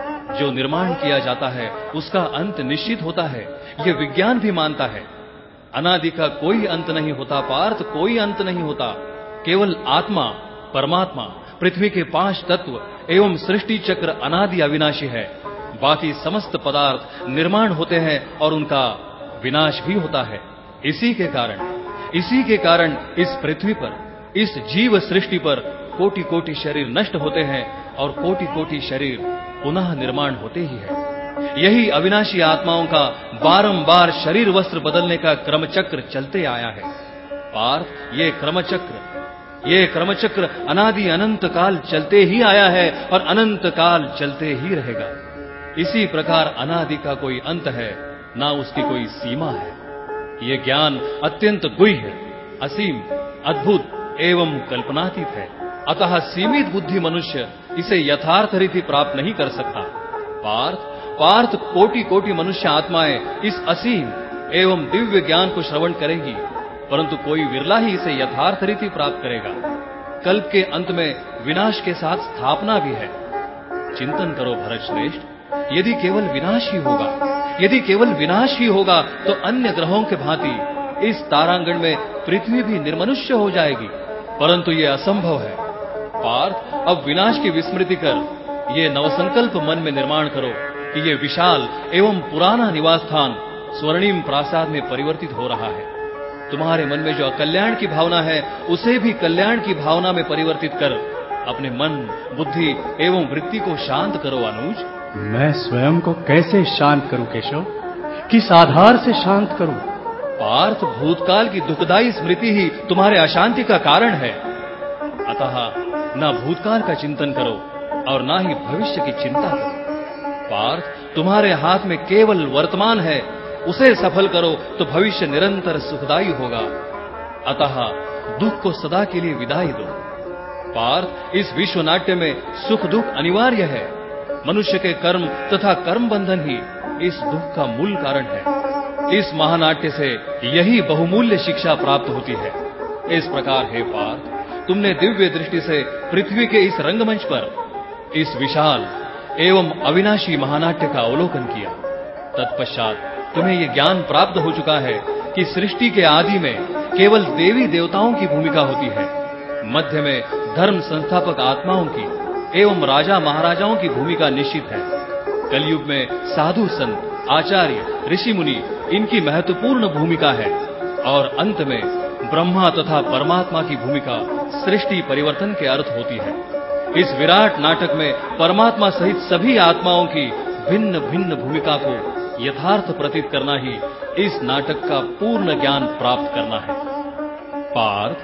Speaker 6: जो निर्माण किया जाता है उसका अंत निश्चित होता है, यह विज्ञान भी मानता है। अनादि का कोई अंत नहीं होता पार्थ, कोई अंत नहीं होता। केवल आत्मा, परमात्मा, पृथ्वी के पांच तत्व एवं सृष्टि चक्र अनादि अविनाशी है। बाकी समस्त पदार्थ निर्माण होते हैं और उनका विनाश भी होता है। इसी के कारण इसी के कारण इस पृथ्वी पर, इस जीव सृष्टि पर कोटि कोटि शरीर नष्ट होते हैं और कोटि कोटि शरीर पुनः निर्माण होते ही है। यही अविनाशी आत्माओं का बारंबार शरीर वस्त्र बदलने का क्रमचक्र चलते आया है। पार्थ, ये क्रमचक्र ये क्रमचक्र अनादि अनंत काल चलते ही आया है और अनंत काल चलते ही रहेगा। इसी प्रकार अनादि का कोई अंत है, ना उसकी कोई सीमा है। ये ज्ञान अत्यंत गुह्य, असीम, अद्भुत एवं कल्पनातीत है। अतः सीमित बुद्धि मनुष्य इसे यथार्थ रीति प्राप्त नहीं कर सकता। पार्थ पार्थ कोटि कोटि मनुष्य आत्माएं इस असीम एवं दिव्य ज्ञान को श्रवण करेंगी, परंतु कोई विरला ही इसे यथार्थ रीति प्राप्त करेगा। कल्प के अंत में विनाश के साथ स्थापना भी है। चिंतन करो भरत श्रेष्ठ, यदि केवल विनाश ही होगा यदि केवल विनाश ही होगा तो अन्य ग्रहों के भांति इस तारांगण में पृथ्वी भी निर्मनुष्य हो जाएगी, परंतु ये असंभव है। पार्थ, अब विनाश की विस्मृति कर ये नवसंकल्प मन में निर्माण करो कि ये विशाल एवं पुराना निवास स्थान स्वर्णिम प्रासाद में परिवर्तित हो रहा है। तुम्हारे मन में जो अकल्याण की भावना है उसे भी कल्याण की भावना में परिवर्तित कर अपने मन, बुद्धि एवं वृत्ति को शांत करो। अनुज,
Speaker 5: मैं स्वयं को कैसे शांत करूं केशव? किस आधार से शांत करूं?
Speaker 6: पार्थ, भूतकाल की दुखदायी स्मृति ही तुम्हारे अशांति का कारण है। अतः न भूतकाल का चिंतन करो और ना ही भविष्य की चिंता करो। पार्थ, तुम्हारे हाथ में केवल वर्तमान है, उसे सफल करो तो भविष्य निरंतर सुखदायी होगा। अतः दुख को सदा के लिए विदाई दो। पार्थ, इस विश्व नाट्य में सुख दुख अनिवार्य है। मनुष्य के कर्म तथा कर्म बंधन ही इस दुख का मूल कारण है। इस महानाट्य से यही बहुमूल्य शिक्षा प्राप्त होती है। इस प्रकार हे पार्थ, तुमने दिव्य दृष्टि से पृथ्वी के इस रंगमंच पर इस विशाल एवं अविनाशी महानाट्य का अवलोकन किया। तत्पश्चात तुम्हें यह ज्ञान प्राप्त हो चुका है कि सृष्टि के आदि में केवल देवी देवताओं की भूमिका होती है, मध्य में धर्म संस्थापक आत्माओं की एवं राजा महाराजाओं की भूमिका निश्चित है। कलयुग में साधु संत, आचार्य, ऋषि मुनि इनकी महत्वपूर्ण भूमिका है और अंत में ब्रह्मा तथा परमात्मा की भूमिका सृष्टि परिवर्तन के अर्थ होती है। इस विराट नाटक में परमात्मा सहित सभी आत्माओं की भिन्न भिन्न भूमिका को यथार्थ प्रतीत करना ही इस नाटक का पूर्ण ज्ञान प्राप्त करना है। पार्थ,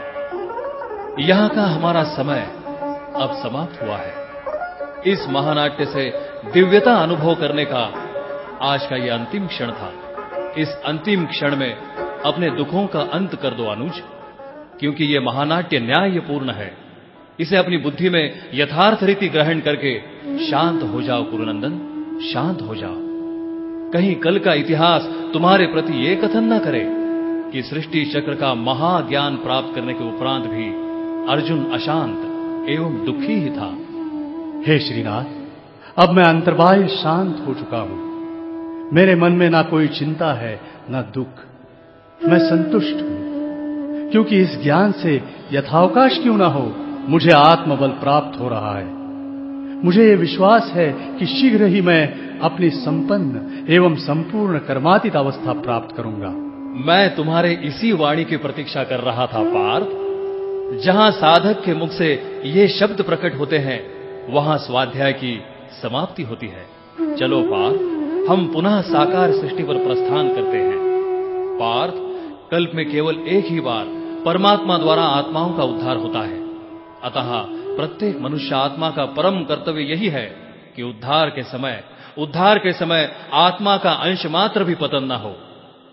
Speaker 6: यहाँ का हमारा समय अब समाप्त हुआ है। इस महानाट्य से दिव्यता अनुभव करने का आज का यह अंतिम क्षण था। इस अंतिम क्षण में अपने दुखों का अंत कर दो अनुज, क्योंकि यह महानाट्य न्यायपूर्ण है। इसे अपनी बुद्धि में यथार्थ रीति ग्रहण करके शांत हो जाओ कुरुनंदन, शांत हो जाओ। कहीं कल का इतिहास तुम्हारे प्रति ये कथन न करे कि सृष्टि चक्र का महाज्ञान प्राप्त करने के उपरांत भी अर्जुन अशांत एवं दुखी ही था।
Speaker 5: हे श्रीनाथ, अब मैं अंतर्बाह्य शांत हो चुका हूं। मेरे मन में ना कोई चिंता है ना दुख। मैं संतुष्ट हूं, क्योंकि इस ज्ञान से यथावकाश क्यों ना हो, मुझे आत्मबल प्राप्त हो रहा है। मुझे ये विश्वास है कि शीघ्र ही मैं अपनी संपन्न एवं संपूर्ण कर्मातीत अवस्था प्राप्त करूंगा।
Speaker 6: मैं तुम्हारे इसी वाणी की प्रतीक्षा कर रहा था पार्थ। जहां साधक के मुख से ये शब्द प्रकट होते हैं, वहां स्वाध्याय की समाप्ति होती है। चलो पार्थ, हम पुनः साकार सृष्टि पर प्रस्थान करते हैं। पार्थ, कल्प में केवल एक ही बार परमात्मा द्वारा आत्माओं का उद्धार होता है। अतः प्रत्येक मनुष्य आत्मा का परम कर्तव्य यही है कि उद्धार के समय उद्धार के समय आत्मा का अंश मात्र भी पतन न हो।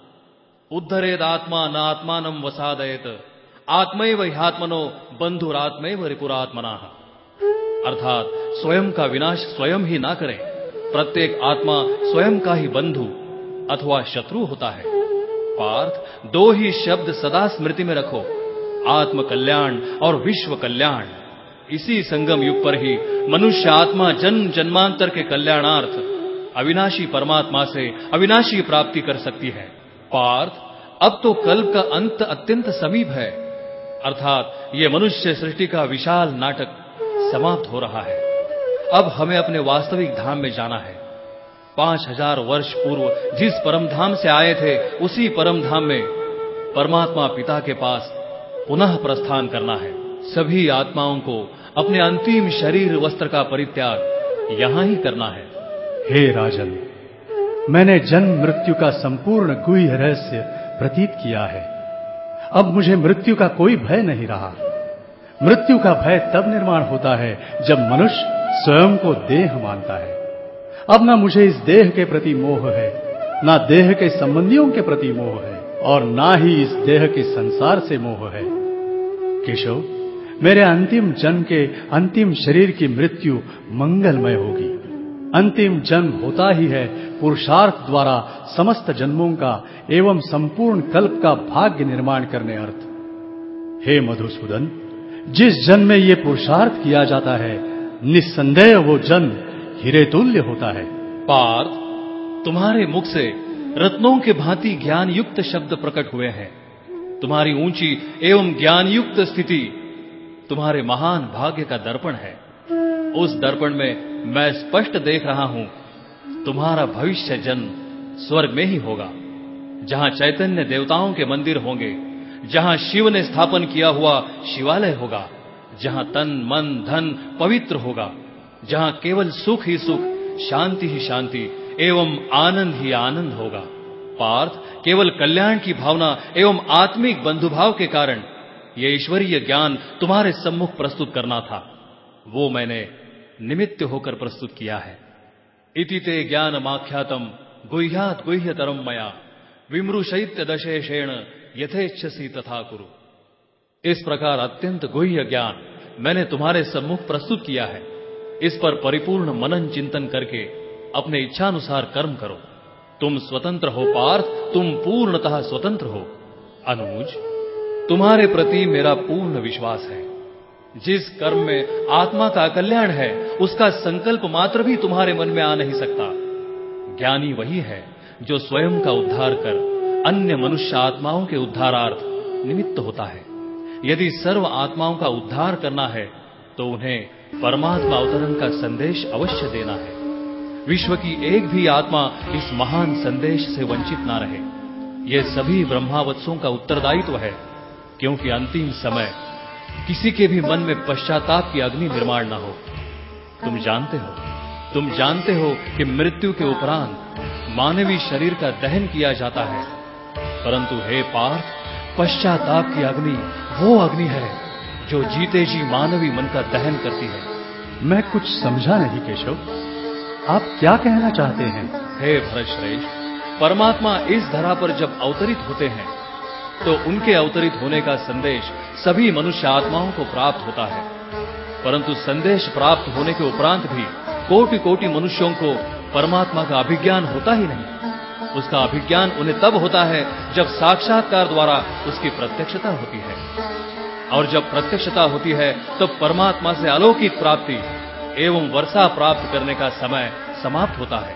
Speaker 6: उद्धरेद आत्मा न आत्मानं वसादयेत आत्मैव ह्यात्मनो बंधुरात्मैव रिपुरात्मनः। अर्थात स्वयं का विनाश स्वयं ही ना करें। प्रत्येक आत्मा स्वयं का ही बंधु अथवा शत्रु होता है। पार्थ, दो ही शब्द सदा स्मृति में रखो, आत्म कल्याण और विश्व कल्याण। इसी संगम युग पर ही मनुष्य आत्मा जन्म जन्मांतर के कल्याणार्थ अविनाशी परमात्मा से अविनाशी प्राप्ति कर सकती है। पार्थ, अब तो कल्प का अंत अत्यंत समीप है, अर्थात ये मनुष्य सृष्टि का विशाल नाटक समाप्त हो रहा है। अब हमें अपने वास्तविक धाम में जाना है। पांच हजार वर्ष पूर्व जिस परम धाम से आए थे, उसी परम धाम में परमात्मा पिता के पास पुनः प्रस्थान करना है। सभी आत्माओं को अपने अंतिम शरीर वस्त्र का परित्याग यहां ही करना है।
Speaker 5: हे राजन, मैंने जन्म मृत्यु का संपूर्ण गुह्य रहस्य प्रतीत किया है। अब मुझे मृत्यु का कोई भय नहीं रहा। मृत्यु का भय तब निर्माण होता है जब मनुष्य स्वयं को देह मानता है। अब ना मुझे इस देह के प्रति मोह है, ना देह के संबंधियों के प्रति मोह है, और ना ही इस देह के संसार से मोह है। केशव, मेरे अंतिम जन्म के अंतिम शरीर की मृत्यु मंगलमय होगी। अंतिम जन्म होता ही है पुरुषार्थ द्वारा समस्त जन्मों का एवं संपूर्ण कल्प का भाग्य निर्माण करने अर्थ। हे मधुसूदन, जिस जन्म में ये पुरुषार्थ किया जाता है, निस्संदेह वो जन्म हीरे तुल्य होता है।
Speaker 6: पार्थ, तुम्हारे मुख से रत्नों के भांति ज्ञान युक्त शब्द प्रकट हुए हैं। तुम्हारी ऊंची एवं ज्ञान युक्त स्थिति तुम्हारे महान भाग्य का दर्पण है। उस दर्पण में मैं स्पष्ट देख रहा हूं, तुम्हारा भविष्य जन्म स्वर्ग में ही होगा, जहां चैतन्य देवताओं के मंदिर होंगे, जहां शिव ने स्थापन किया हुआ शिवालय होगा, जहां तन मन धन पवित्र होगा, जहां केवल सुख ही सुख, शांति ही शांति एवं आनंद ही आनंद होगा। पार्थ, केवल कल्याण की भावना एवं आत्मिक बंधुभाव के कारण ये ईश्वरीय ज्ञान तुम्हारे सम्मुख प्रस्तुत करना था। वो मैंने निमित्त होकर प्रस्तुत किया है। इति ते ज्ञानमाख्यातम गुह्यात गुह्यतरम मया विमृशैत्य दशेषेण यथेच्छसि तथा कुरु। इस प्रकार अत्यंत गुह्य ज्ञान मैंने तुम्हारे सम्मुख प्रस्तुत किया है। इस पर परिपूर्ण मनन चिंतन करके अपने इच्छानुसार कर्म करो। तुम स्वतंत्र हो पार्थ, तुम पूर्णतः स्वतंत्र हो। अनुज, तुम्हारे प्रति मेरा पूर्ण विश्वास है। जिस कर्म में आत्मा का कल्याण है उसका संकल्प मात्र भी तुम्हारे मन में आ नहीं सकता। ज्ञानी वही है जो स्वयं का उद्धार कर अन्य मनुष्य आत्माओं के उद्धारार्थ निमित्त होता है। यदि सर्व आत्माओं का उद्धार करना है तो उन्हें परमात्मा अवतरण का संदेश अवश्य देना है। विश्व की एक भी आत्मा इस महान संदेश से वंचित ना रहे। ये सभी ब्रह्मावत्सों का उत्तरदायित्व है, क्योंकि अंतिम समय किसी के भी मन में पश्चाताप की अग्नि निर्माण न हो। तुम जानते हो तुम जानते हो कि मृत्यु के उपरांत मानवीय शरीर का दहन किया जाता है, परंतु हे पार्थ, पश्चाताप की अग्नि वो अग्नि है जो जीते जी मानवीय मन का दहन करती है।
Speaker 5: मैं कुछ समझा नहीं केशव, आप क्या कहना चाहते हैं?
Speaker 6: हे भरतश्रेष्ठ, परमात्मा इस धरा पर जब अवतरित होते हैं तो उनके अवतरित होने का संदेश सभी मनुष्य आत्माओं को प्राप्त होता है, परंतु संदेश प्राप्त होने के उपरांत भी कोटि कोटि मनुष्यों को परमात्मा का अभिज्ञान होता ही नहीं। उसका अभिज्ञान उन्हें तब होता है जब साक्षात्कार द्वारा उसकी प्रत्यक्षता होती है, और जब प्रत्यक्षता होती है तब परमात्मा से अलौकिक प्राप्ति एवं वर्षा प्राप्त करने का समय समाप्त होता है।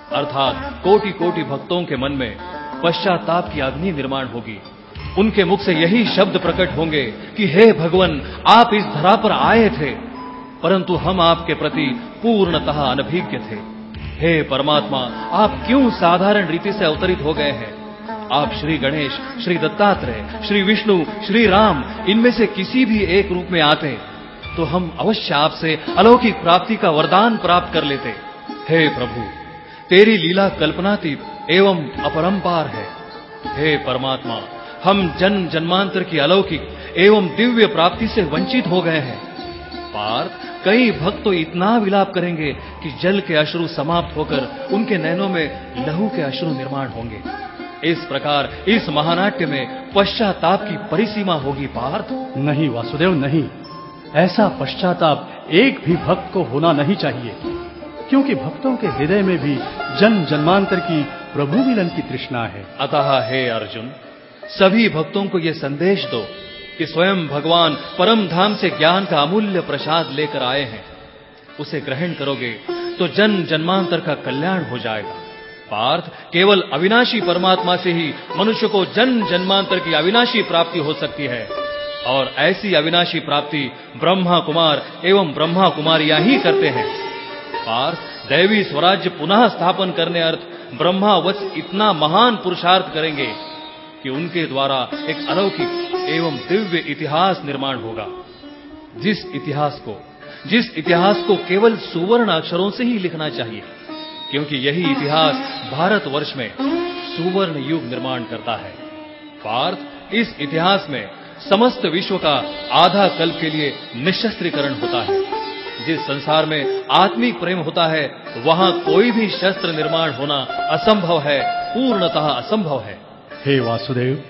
Speaker 6: अर्थात कोटि कोटि भक्तों के मन में पश्चाताप की अग्नि निर्माण होगी। उनके मुख से यही शब्द प्रकट होंगे कि हे भगवान, आप इस धरा पर आए थे, परंतु हम आपके प्रति पूर्णतः अनभिज्ञ थे। हे परमात्मा, आप क्यों साधारण रीति से अवतरित हो गए हैं? आप श्री गणेश, श्री दत्तात्रेय, श्री विष्णु, श्री राम, इनमें से किसी भी एक रूप में आते तो हम अवश्य आपसे अलौकिक प्राप्ति का वरदान प्राप्त कर लेते। हे प्रभु, तेरी लीला कल्पनातीत एवं अपरंपार है। हे परमात्मा, हम जन्म जन्मांतर की अलौकिक एवं दिव्य प्राप्ति से वंचित हो गए हैं। पार्थ, कई भक्त तो इतना विलाप करेंगे कि जल के अश्रु समाप्त होकर उनके नैनों में लहू के अश्रु निर्माण होंगे। इस प्रकार इस महानाट्य में पश्चाताप की परिसीमा होगी। पार्थ,
Speaker 5: नहीं वासुदेव, नहीं, ऐसा पश्चाताप एक भी भक्त को होना नहीं चाहिए, क्योंकि भक्तों के हृदय में भी जन्म जन्मांतर की प्रभु मिलन की तृष्णा है।
Speaker 6: अतः हे अर्जुन, सभी भक्तों को यह संदेश दो कि स्वयं भगवान परम धाम से ज्ञान का अमूल्य प्रसाद लेकर आए हैं। उसे ग्रहण करोगे तो जन्म जन्मांतर का कल्याण हो जाएगा। पार्थ, केवल अविनाशी परमात्मा से ही मनुष्य को जन्म जन्मांतर की अविनाशी प्राप्ति हो सकती है, और ऐसी अविनाशी प्राप्ति ब्रह्मा कुमार एवं ब्रह्मा कुमारियां ही करते हैं। पार्थ, दैवी स्वराज्य पुनः स्थापन करने अर्थ ब्रह्मा वत्स इतना महान पुरुषार्थ करेंगे कि उनके द्वारा एक अलौकिक एवं दिव्य इतिहास निर्माण होगा। जिस इतिहास को जिस इतिहास को केवल सुवर्ण अक्षरों से ही लिखना चाहिए, क्योंकि यही इतिहास भारतवर्ष में सुवर्ण युग निर्माण करता है। पार्थ, इस इतिहास में समस्त विश्व का आधा कल्प के लिए निशस्त्रीकरण होता है। जिस संसार में आत्मिक प्रेम होता है वहां कोई भी शस्त्र निर्माण होना असंभव है, पूर्णतः असंभव है।
Speaker 5: हे वासुदेव,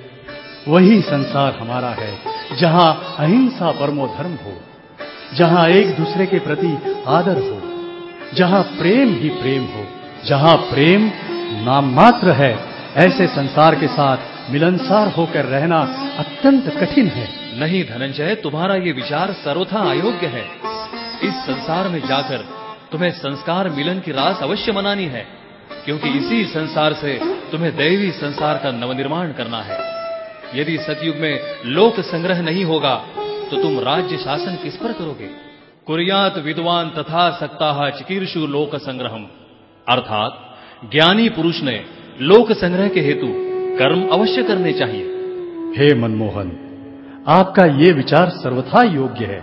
Speaker 5: वही संसार हमारा है जहां अहिंसा परमो धर्म हो, जहां एक दूसरे के प्रति आदर हो, जहां प्रेम ही प्रेम हो, जहां प्रेम नाम मात्र है। ऐसे संसार के साथ मिलनसार होकर रहना अत्यंत कठिन है।
Speaker 6: नहीं धनंजय, तुम्हारा ये विचार सर्वथा अयोग्य है। इस संसार में जाकर तुम्हें संस्कार मिलन की रास अवश्य मनानी है, क्योंकि इसी संसार से तुम्हें दैवी संसार का नवनिर्माण करना है। यदि सतयुग में लोक संग्रह नहीं होगा तो तुम राज्य शासन किस पर करोगे? कुर्यात विद्वान तथा सक्ताः चिकीर्षु लोक संग्रहम, अर्थात ज्ञानी पुरुष ने लोक संग्रह के हेतु कर्म अवश्य करने चाहिए।
Speaker 5: हे मनमोहन, आपका ये विचार सर्वथा योग्य है।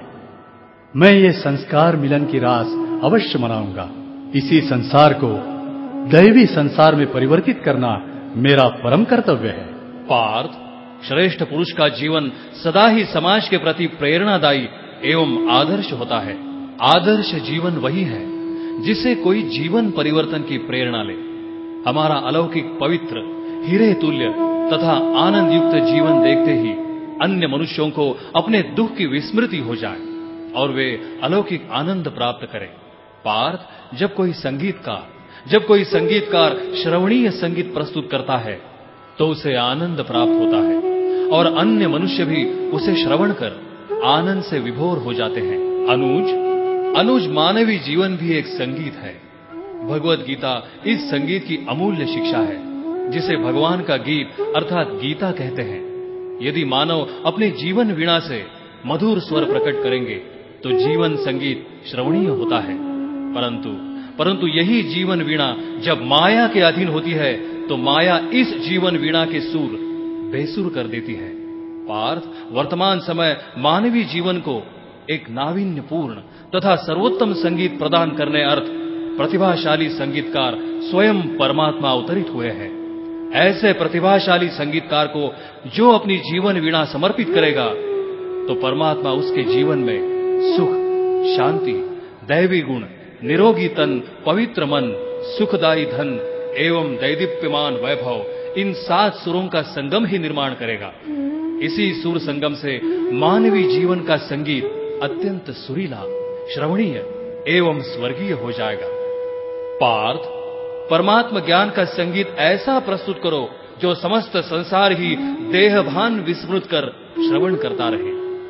Speaker 5: मैं ये संस्कार मिलन की रास अवश्य मनाऊंगा। इसी संसार को दैवी संसार में परिवर्तित करना मेरा परम कर्तव्य है।
Speaker 6: पार्थ, श्रेष्ठ पुरुष का जीवन सदा ही समाज के प्रति प्रेरणादायी एवं आदर्श होता है। आदर्श जीवन वही है जिसे कोई जीवन परिवर्तन की प्रेरणा ले। हमारा अलौकिक पवित्र हीरे तुल्य तथा आनंद युक्त जीवन देखते ही अन्य मनुष्यों को अपने दुख की विस्मृति हो जाए और वे अलौकिक आनंद प्राप्त करें। पार्थ, जब कोई संगीतकार जब कोई संगीतकार श्रवणीय संगीत प्रस्तुत करता है तो उसे आनंद प्राप्त होता है और अन्य मनुष्य भी उसे श्रवण कर आनंद से विभोर हो जाते हैं। अनुज अनुज मानवीय जीवन भी एक संगीत है। भगवत गीता इस संगीत की अमूल्य शिक्षा है जिसे भगवान का गीत अर्थात गीता कहते हैं। यदि मानव अपने जीवन वीणा से मधुर स्वर प्रकट करेंगे तो जीवन संगीत श्रवणीय होता है, परंतु परंतु यही जीवन वीणा जब माया के अधीन होती है तो माया इस जीवन वीणा के सुर बेसुर कर देती है। पार्थ, वर्तमान समय मानवीय जीवन को एक नावीन्यपूर्ण तथा सर्वोत्तम संगीत प्रदान करने अर्थ प्रतिभाशाली संगीतकार स्वयं परमात्मा अवतरित हुए हैं। ऐसे प्रतिभाशाली संगीतकार को जो अपनी जीवन वीणा समर्पित करेगा तो परमात्मा उसके जीवन में सुख, शांति, दैवी गुण, निरोगी तन, पवित्र मन, सुखदायी धन एवं दैदीप्यमान वैभव, इन सात सुरों का संगम ही निर्माण करेगा। इसी सुर संगम से मानवीय जीवन का संगीत अत्यंत सुरीला, श्रवणीय एवं स्वर्गीय हो जाएगा। पार्थ, परमात्मा ज्ञान का संगीत ऐसा प्रस्तुत करो जो समस्त संसार ही देहभान विस्मृत कर श्रवण करता रहे।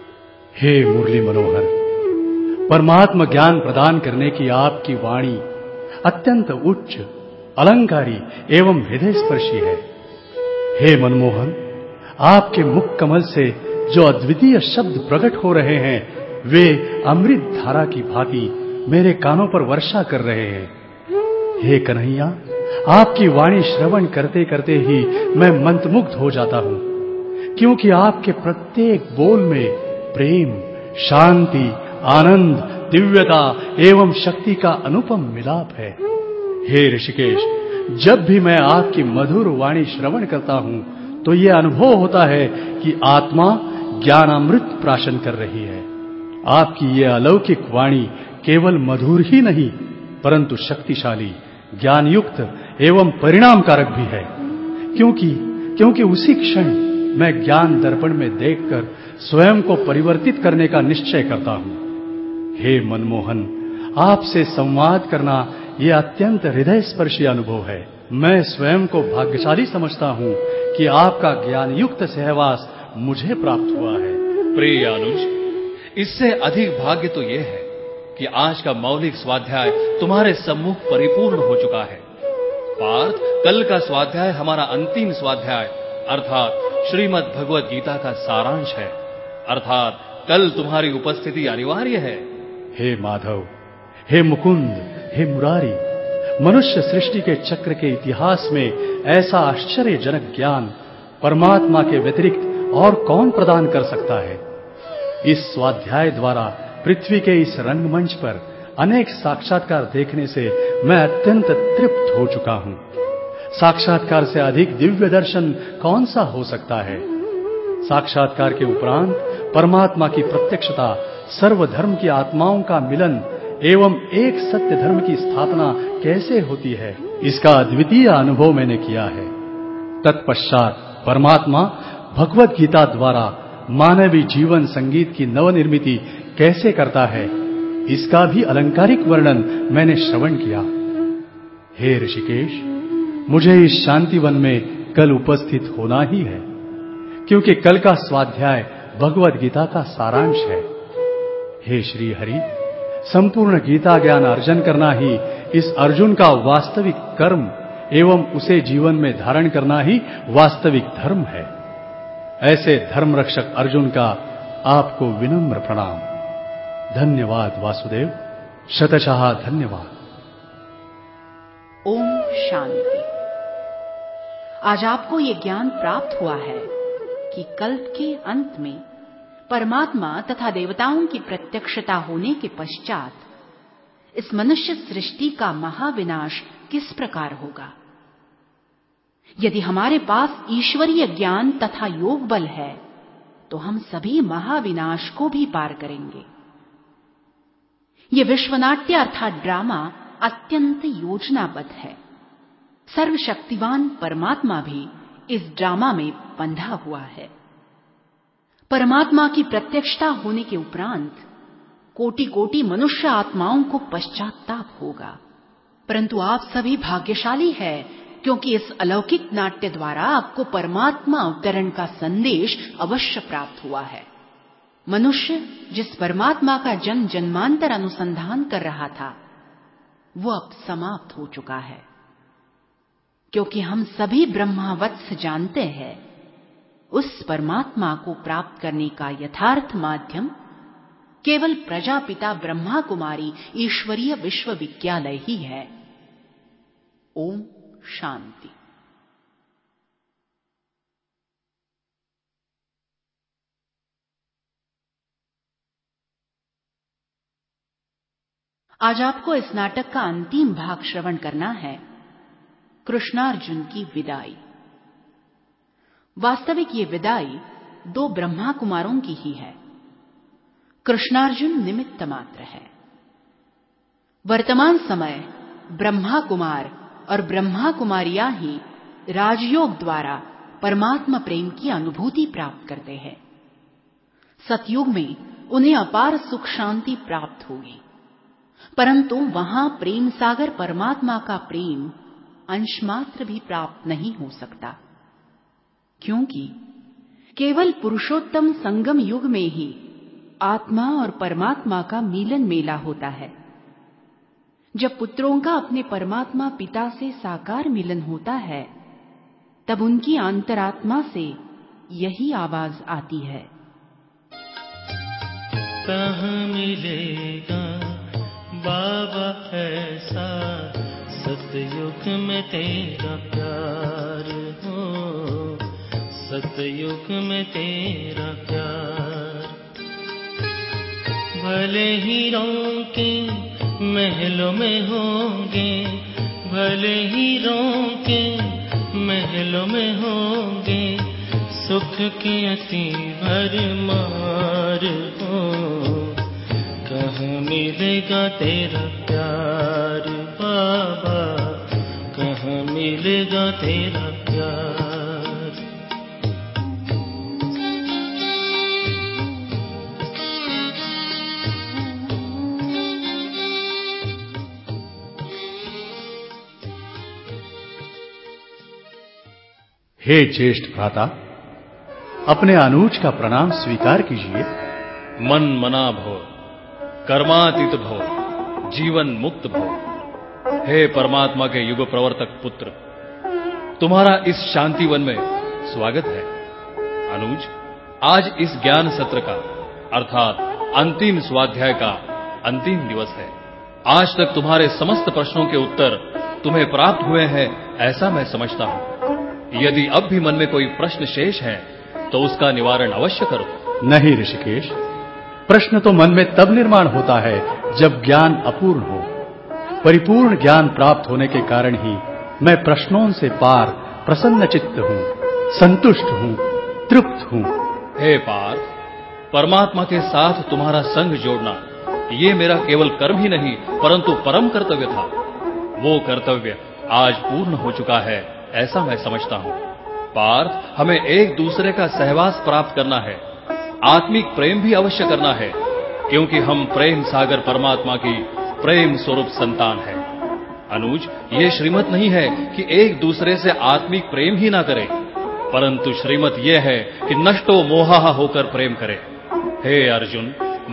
Speaker 5: हे मुरली मनोहर, परमात्मा ज्ञान प्रदान करने की आपकी वाणी अत्यंत उच्च, अलंकारी एवं हृदय स्पर्शी है। हे मनमोहन, आपके मुख कमल से जो अद्वितीय शब्द प्रकट हो रहे हैं वे अमृत धारा की भांति मेरे कानों पर वर्षा कर रहे हैं। हे कन्हैया, आपकी वाणी श्रवण करते करते ही मैं मंत्रमुग्ध हो जाता हूं, क्योंकि आपके प्रत्येक बोल में प्रेम, शांति, आनंद, दिव्यता एवं शक्ति का अनुपम मिलाप है। हे ऋषिकेश, जब भी मैं आपकी मधुर वाणी श्रवण करता हूं तो यह अनुभव होता है कि आत्मा ज्ञानामृत प्राशन कर रही है। आपकी यह अलौकिक वाणी केवल मधुर ही नहीं परंतु शक्तिशाली, ज्ञानयुक्त एवं परिणामकारक भी है, क्योंकि क्योंकि उसी क्षण मैं ज्ञान दर्पण में देखकर स्वयं को परिवर्तित करने का निश्चय करता हूं। हे मनमोहन, आपसे संवाद करना यह अत्यंत हृदय स्पर्शी अनुभव है। मैं स्वयं को भाग्यशाली समझता हूं कि आपका ज्ञानयुक्त सहवास मुझे प्राप्त हुआ है।
Speaker 6: प्रिय अनुज, इससे अधिक भाग्य तो यह है कि आज का मौलिक स्वाध्याय तुम्हारे सम्मुख परिपूर्ण हो चुका है। पार्थ, कल का स्वाध्याय हमारा अंतिम स्वाध्याय अर्थात श्रीमद् भगवत गीता का सारांश है, अर्थात कल तुम्हारी उपस्थिति अनिवार्य है।
Speaker 5: हे माधव, हे मुकुंद, हे मुरारी, मनुष्य सृष्टि के चक्र के इतिहास में ऐसा आश्चर्यजनक ज्ञान परमात्मा के व्यतिरिक्त और कौन प्रदान कर सकता है। इस स्वाध्याय द्वारा पृथ्वी के इस रंगमंच पर अनेक साक्षात्कार देखने से मैं अत्यंत तृप्त हो चुका हूं। साक्षात्कार से अधिक दिव्य दर्शन कौन सा हो सकता है। साक्षात्कार के उपरांत परमात्मा की प्रत्यक्षता, सर्वधर्म की आत्माओं का मिलन एवं एक सत्य धर्म की स्थापना कैसे होती है, इसका अद्वितीय अनुभव मैंने किया है। तत्पश्चात परमात्मा भगवत गीता द्वारा मानवीय जीवन संगीत की नवनिर्मिति कैसे करता है, इसका भी अलंकारिक वर्णन मैंने श्रवण किया। हे ऋषिकेश, मुझे इस शांतिवन में कल उपस्थित होना ही है, क्योंकि कल का स्वाध्याय भगवत गीता का सारांश है। हे श्री हरि, संपूर्ण गीता ज्ञान अर्जन करना ही इस अर्जुन का वास्तविक कर्म एवं उसे जीवन में धारण करना ही वास्तविक धर्म है। ऐसे धर्म रक्षक अर्जुन का आपको विनम्र प्रणाम। धन्यवाद वासुदेव, शतशः धन्यवाद।
Speaker 2: ओम शांति। आज आपको ये ज्ञान प्राप्त हुआ है कि कल्प के अंत में परमात्मा तथा देवताओं की प्रत्यक्षता होने के पश्चात इस मनुष्य सृष्टि का महाविनाश किस प्रकार होगा। यदि हमारे पास ईश्वरीय ज्ञान तथा योग बल है तो हम सभी महाविनाश को भी पार करेंगे। ये विश्वनाट्य अर्थात ड्रामा अत्यंत योजनाबद्ध है। सर्वशक्तिवान परमात्मा भी इस ड्रामा में बंधा हुआ है। परमात्मा की प्रत्यक्षता होने के उपरांत कोटि कोटि मनुष्य आत्माओं को पश्चात्ताप होगा, परंतु आप सभी भाग्यशाली हैं, क्योंकि इस अलौकिक नाट्य द्वारा आपको परमात्मा अवतरण का संदेश अवश्य प्राप्त हुआ है। मनुष्य जिस परमात्मा का जन्म जन्मांतर अनुसंधान कर रहा था, वो अब समाप्त हो चुका है, क्योंकि हम सभी ब्रह्मावत्स जानते हैं उस परमात्मा को प्राप्त करने का यथार्थ माध्यम केवल प्रजापिता ब्रह्मा कुमारी ईश्वरीय विश्वविद्यालय ही है। ओम शांति। आज आपको इस नाटक का अंतिम भाग श्रवण करना है, कृष्णार्जुन की विदाई। वास्तविक ये विदाई दो ब्रह्मा कुमारों की ही है। कृष्णार्जुन निमित्त मात्र है। वर्तमान समय ब्रह्मा कुमार और ब्रह्मा कुमारियां ही राजयोग द्वारा परमात्मा प्रेम की अनुभूति प्राप्त करते हैं। सतयुग में उन्हें अपार सुख शांति प्राप्त होगी, परंतु वहां प्रेम सागर परमात्मा का प्रेम अंशमात्र भी प्राप्त नहीं हो सकता, क्योंकि केवल पुरुषोत्तम संगम युग में ही आत्मा और परमात्मा का मिलन मेला होता है। जब पुत्रों का अपने परमात्मा पिता से साकार मिलन होता है, तब उनकी अंतरात्मा से यही आवाज आती है,
Speaker 7: कहाँ मिलेगा बाबा ऐसा सतयुग में तेरा प्यार हो, सतयुग में तेरा प्यार। भले ही रोके महलों में होंगे, भले ही रोके महलों में होंगे, सुख की अति भरमार हो, कहाँ मिलेगा तेरा प्यार बाबा, कहाँ मिलेगा तेरा प्यार।
Speaker 5: हे ज्येष्ठ भ्राता, अपने अनुज का प्रणाम स्वीकार कीजिए।
Speaker 6: मन मना भव, कर्मातीत भव, जीवन मुक्त भव। हे परमात्मा के युग प्रवर्तक पुत्र, तुम्हारा इस शांतिवन में स्वागत है। अनुज, आज इस ज्ञान सत्र का अर्थात अंतिम स्वाध्याय का अंतिम दिवस है। आज तक तुम्हारे समस्त प्रश्नों के उत्तर तुम्हें प्राप्त हुए हैं, ऐसा मैं समझता हूं। यदि अब भी मन में कोई प्रश्न शेष है तो उसका निवारण अवश्य करो।
Speaker 5: नहीं ऋषिकेश, प्रश्न तो मन में तब निर्माण होता है जब ज्ञान अपूर्ण हो। परिपूर्ण ज्ञान प्राप्त होने के कारण ही मैं प्रश्नों से पार प्रसन्न चित्त हूं, संतुष्ट हूं, तृप्त हूं।
Speaker 6: हे पार्थ, परमात्मा के साथ तुम्हारा संग जोड़ना ये मेरा केवल कर्म ही नहीं परंतु परम कर्तव्य था। वो कर्तव्य आज पूर्ण हो चुका है, ऐसा मैं समझता हूं। पार्थ, हमें एक दूसरे का सहवास प्राप्त करना है, आत्मिक प्रेम भी अवश्य करना है, क्योंकि हम प्रेम सागर परमात्मा की प्रेम स्वरूप संतान है। अनुज, ये श्रीमत नहीं है कि एक दूसरे से आत्मिक प्रेम ही ना करें, परंतु श्रीमत यह है कि नष्टो मोहा होकर प्रेम करें। हे अर्जुन,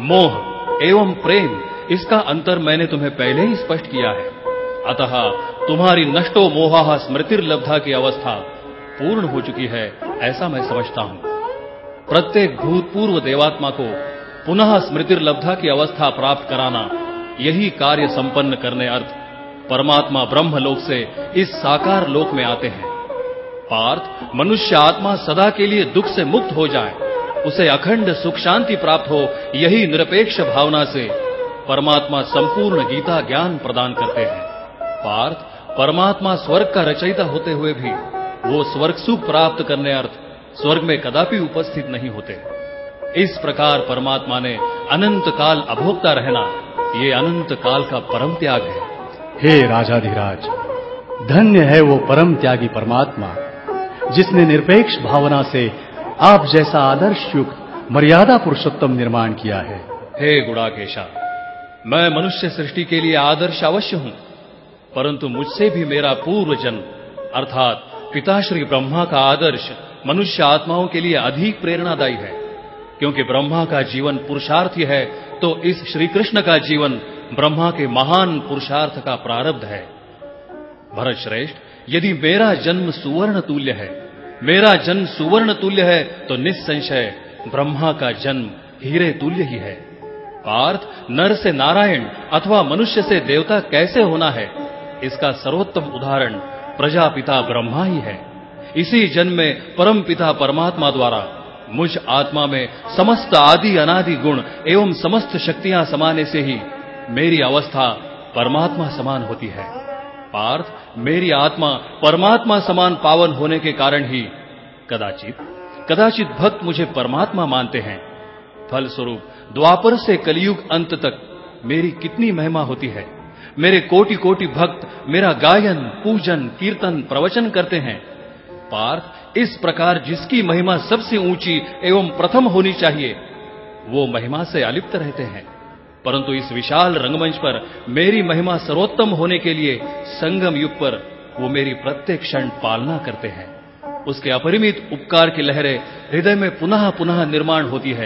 Speaker 6: मोह एवं प्रेम, इसका अंतर मैंने तुम्हें पहले ही स्पष्ट किया है। अतः तुम्हारी नष्टो मोहा स्मृतिर्लब्धा की अवस्था पूर्ण हो चुकी है, ऐसा मैं समझता हूं। प्रत्येक भूतपूर्व देवात्मा को पुनः स्मृतिर्लब्धा की अवस्था प्राप्त कराना, यही कार्य संपन्न करने अर्थ परमात्मा ब्रह्मलोक से इस साकार लोक में आते हैं। पार्थ, मनुष्य आत्मा सदा के लिए दुख से मुक्त हो जाए, उसे अखंड सुख शांति प्राप्त हो, यही निरपेक्ष भावना से परमात्मा संपूर्ण गीता ज्ञान प्रदान करते हैं। पार्थ, परमात्मा स्वर्ग का रचयिता होते हुए भी वो स्वर्ग सुख प्राप्त करने अर्थ स्वर्ग में कदापि उपस्थित नहीं होते। इस प्रकार परमात्मा ने अनंत काल अभोक्ता रहना, ये अनंत काल का परम त्याग है।
Speaker 5: हे राजाधिराज, धन्य है वो परम त्यागी परमात्मा जिसने निरपेक्ष भावना से आप जैसा आदर्श युक्त मर्यादा पुरुषोत्तम निर्माण किया है।
Speaker 6: हे गुणाकेशा, मैं मनुष्य सृष्टि के लिए आदर्श अवश्य हूं, परंतु मुझसे भी मेरा पूर्व जन्म अर्थात पिता श्री ब्रह्मा का आदर्श मनुष्य आत्माओं के लिए अधिक प्रेरणादायी है, क्योंकि ब्रह्मा का जीवन पुरुषार्थी है, तो इस श्री कृष्ण का जीवन ब्रह्मा के महान पुरुषार्थ का प्रारब्ध है। भरत श्रेष्ठ, यदि मेरा जन्म सुवर्ण तुल्य है, मेरा जन्म सुवर्ण तुल्य है, तो निस्संशय ब्रह्मा का जन्म हीरे तुल्य ही है। पार्थ, नर से नारायण अथवा मनुष्य से देवता कैसे होना है, इसका सर्वोत्तम उदाहरण प्रजापिता ब्रह्मा ही है। इसी जन्म में परम पिता परमात्मा द्वारा मुझ आत्मा में समस्त आदि अनादि गुण एवं समस्त शक्तियां समाने से ही मेरी अवस्था परमात्मा समान होती है। पार्थ, मेरी आत्मा परमात्मा समान पावन होने के कारण ही कदाचित कदाचित भक्त मुझे परमात्मा मानते हैं। फलस्वरूप द्वापर से कलयुग अंत तक मेरी कितनी महिमा होती है। मेरे कोटि कोटि भक्त मेरा गायन, पूजन, कीर्तन, प्रवचन करते हैं। पार्थ, इस प्रकार जिसकी महिमा सबसे ऊंची एवं प्रथम होनी चाहिए, वो महिमा से अलिप्त रहते हैं, परंतु इस विशाल रंगमंच पर मेरी महिमा सर्वोत्तम होने के लिए संगम युग पर वो मेरी प्रत्येक क्षण पालना करते हैं। उसके अपरिमित उपकार की लहरें हृदय में पुनः पुनः निर्माण होती है।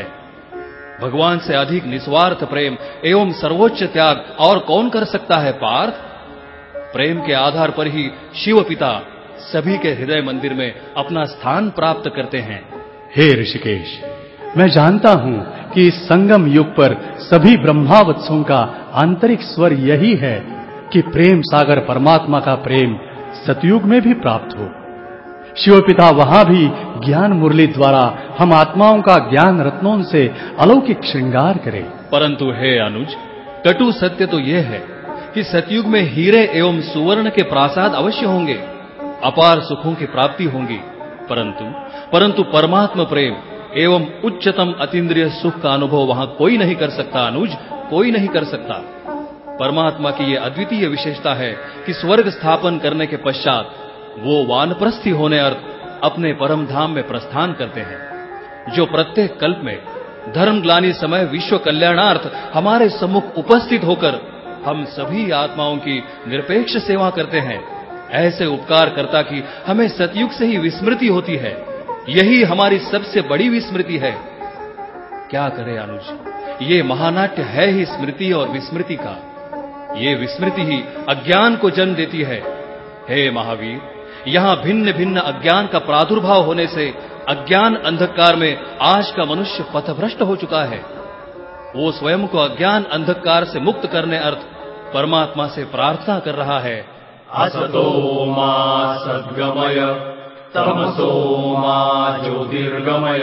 Speaker 6: भगवान से अधिक निस्वार्थ प्रेम एवं सर्वोच्च त्याग और कौन कर सकता है पार्थ? प्रेम के आधार पर ही शिव पिता सभी के हृदय मंदिर में अपना स्थान प्राप्त करते हैं।
Speaker 5: हे ऋषिकेश, मैं जानता हूं कि इस संगम युग पर सभी ब्रह्मावत्सों का आंतरिक स्वर यही है कि प्रेम सागर परमात्मा का प्रेम सतयुग में भी प्राप्त हो। शिवपिता वहां भी ज्ञान मुरली द्वारा हम आत्माओं का ज्ञान रत्नों से अलौकिक श्रृंगार करें।
Speaker 6: परंतु हे अनुज, कटु सत्य तो यह है कि सतयुग में हीरे एवं सुवर्ण के प्रासाद अवश्य होंगे, अपार सुखों की प्राप्ति होंगी, परंतु परंतु परमात्मा प्रेम एवं उच्चतम अतीन्द्रिय सुख का अनुभव वहां कोई नहीं कर सकता। अनुज, कोई नहीं कर सकता। परमात्मा की यह अद्वितीय विशेषता है कि स्वर्ग स्थापन करने के पश्चात वो वानप्रस्थी होने अर्थ अपने परम धाम में प्रस्थान करते हैं, जो प्रत्येक कल्प में धर्मग्लानि समय विश्व कल्याणार्थ हमारे सम्मुख उपस्थित होकर हम सभी आत्माओं की निरपेक्ष सेवा करते हैं। ऐसे उपकारकर्ता की हमें सतयुग से ही विस्मृति होती है। यही हमारी सबसे बड़ी विस्मृति है। क्या करें अनुज, ये महानाट्य है ही स्मृति और विस्मृति का। ये विस्मृति ही अज्ञान को जन्म देती है। हे महावीर, यहां भिन्न भिन्न अज्ञान का प्रादुर्भाव होने से अज्ञान अंधकार में आज का मनुष्य पथभ्रष्ट हो चुका है। वो स्वयं को अज्ञान अंधकार से मुक्त करने अर्थ परमात्मा से प्रार्थना कर रहा है।
Speaker 3: असतो मा सद्गमय तमसो मा ज्योतिर्गमय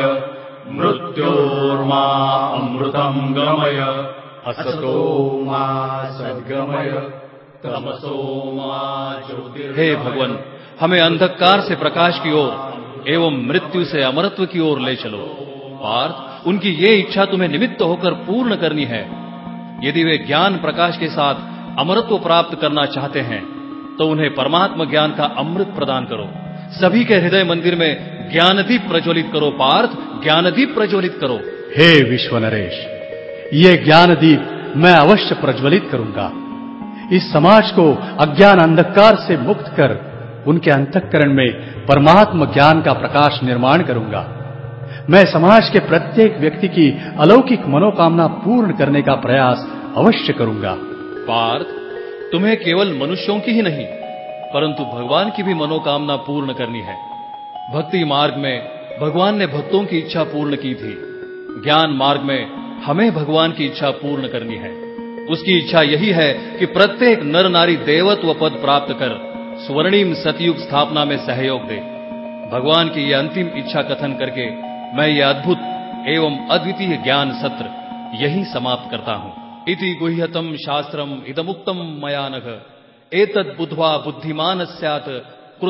Speaker 3: मृत्योर्मा अमृतम गमय। असतो मा सद्गमय तमसो मा ज्योतिर्गमय।
Speaker 6: हे भगवान, हमें अंधकार से प्रकाश की ओर एवं मृत्यु से अमरत्व की ओर ले चलो। पार्थ, उनकी ये इच्छा तुम्हें निमित्त होकर पूर्ण करनी है। यदि वे ज्ञान प्रकाश के साथ अमरत्व प्राप्त करना चाहते हैं, तो उन्हें परमात्मा ज्ञान का अमृत प्रदान करो। सभी के हृदय मंदिर में ज्ञानदीप प्रज्वलित करो। पार्थ, ज्ञानदीप प्रज्वलित करो।
Speaker 5: हे विश्व नरेश, ये ज्ञानदीप मैं अवश्य प्रज्वलित करूंगा। इस समाज को अज्ञान अंधकार से मुक्त कर उनके अंतःकरण में परमात्मा ज्ञान का प्रकाश निर्माण करूंगा। मैं समाज के प्रत्येक व्यक्ति की अलौकिक मनोकामना पूर्ण करने का प्रयास अवश्य करूंगा।
Speaker 6: पार्थ, तुम्हें केवल मनुष्यों की ही नहीं, परंतु भगवान की भी मनोकामना पूर्ण करनी है। भक्ति मार्ग में भगवान ने भक्तों की इच्छा पूर्ण की थी। ज्ञान मार्ग में हमें भगवान की इच्छा पूर्ण करनी है। उसकी इच्छा यही है कि प्रत्येक नर नारी देवत्व पद प्राप्त कर स्वर्णिम सतयुग स्थापना में सहयोग दे। भगवान की यह अंतिम इच्छा कथन करके मैं ये अद्भुत एवं अद्वितीय ज्ञान सत्र यही समाप्त करता हूं। इति गुह्यतम शास्त्रम इदमुक्तम मया नघ एतद् बुद्ध्वा बुद्धिमान स्यात्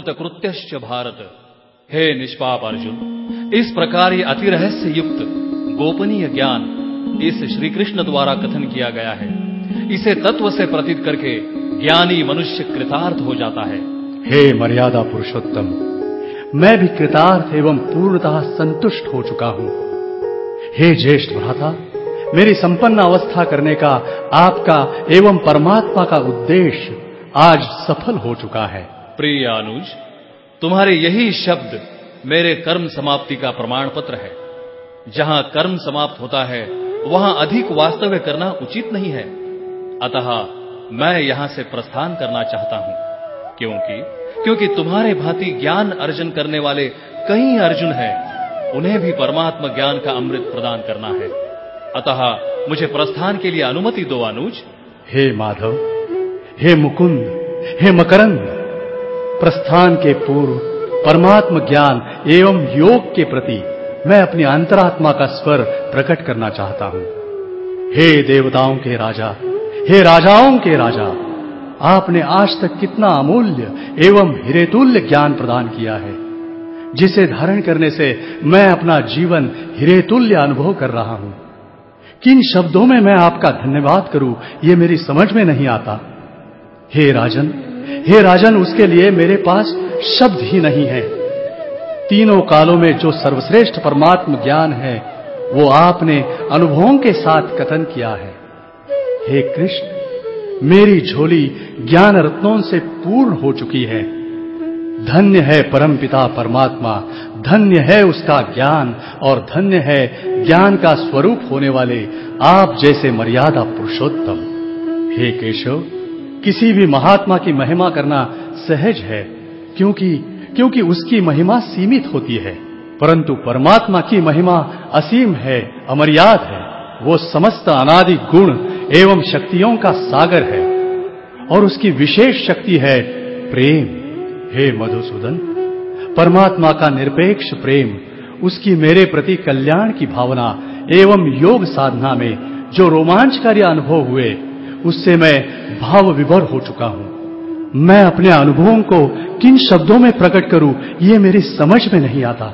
Speaker 6: कृतकृत्यश्च भारत। हे निष्पाप अर्जुन, इस प्रकार ये अति रहस्य युक्त गोपनीय ज्ञान इस श्री कृष्ण द्वारा कथन किया गया है। इसे तत्व से प्रतीत करके ज्ञानी मनुष्य कृतार्थ हो जाता है।
Speaker 5: हे मर्यादा पुरुषोत्तम, मैं भी कृतार्थ एवं पूर्णतः संतुष्ट हो चुका हूं। हे ज्येष्ठ भ्राता, मेरी संपन्न अवस्था करने का आपका एवं परमात्मा का उद्देश्य आज सफल हो चुका है।
Speaker 6: प्रिय अनुज, तुम्हारे यही शब्द मेरे कर्म समाप्ति का प्रमाण पत्र है। जहां कर्म समाप्त होता है वहां अधिक वास्तव्य करना उचित नहीं है। अतः मैं यहां से प्रस्थान करना चाहता हूं, क्योंकि क्योंकि तुम्हारे भांति ज्ञान अर्जन करने वाले कई अर्जुन हैं, उन्हें भी परमात्मा ज्ञान का अमृत प्रदान करना है। अतः मुझे प्रस्थान के लिए अनुमति दो अनुज।
Speaker 5: हे माधव, हे मुकुंद, हे मकरंद, प्रस्थान के पूर्व परमात्म ज्ञान एवं योग के प्रति मैं अपनी अंतरात्मा का स्वर प्रकट करना चाहता हूं। हे देवताओं के राजा, हे राजाओं के राजा, आपने आज तक कितना अमूल्य एवं हिरेतुल्य ज्ञान प्रदान किया है, जिसे धारण करने से मैं अपना जीवन हिरेतुल्य अनुभव कर रहा हूं। किन शब्दों में मैं आपका धन्यवाद करूं, ये मेरी समझ में नहीं आता। हे राजन, हे राजन, उसके लिए मेरे पास शब्द ही नहीं है। तीनों कालों में जो सर्वश्रेष्ठ परमात्म ज्ञान है, वो आपने अनुभवों के साथ कथन किया है। हे कृष्ण, मेरी झोली ज्ञान रत्नों से पूर्ण हो चुकी है। धन्य है परमपिता परमात्मा, धन्य है उसका ज्ञान, और धन्य है ज्ञान का स्वरूप होने वाले आप जैसे मर्यादा पुरुषोत्तम। हे केशव, किसी भी महात्मा की महिमा करना सहज है, क्योंकि क्योंकि उसकी महिमा सीमित होती है, परंतु परमात्मा की महिमा असीम है, अमर्याद है। वो समस्त अनादि गुण एवं शक्तियों का सागर है, और उसकी विशेष शक्ति है प्रेम। हे मधुसूदन, परमात्मा का निरपेक्ष प्रेम, उसकी मेरे प्रति कल्याण की भावना एवं योग साधना में जो रोमांचकारी अनुभव हुए, उससे मैं भाव विभोर हो चुका हूं। मैं अपने अनुभवों को किन शब्दों में प्रकट करूं, ये मेरी समझ में नहीं आता।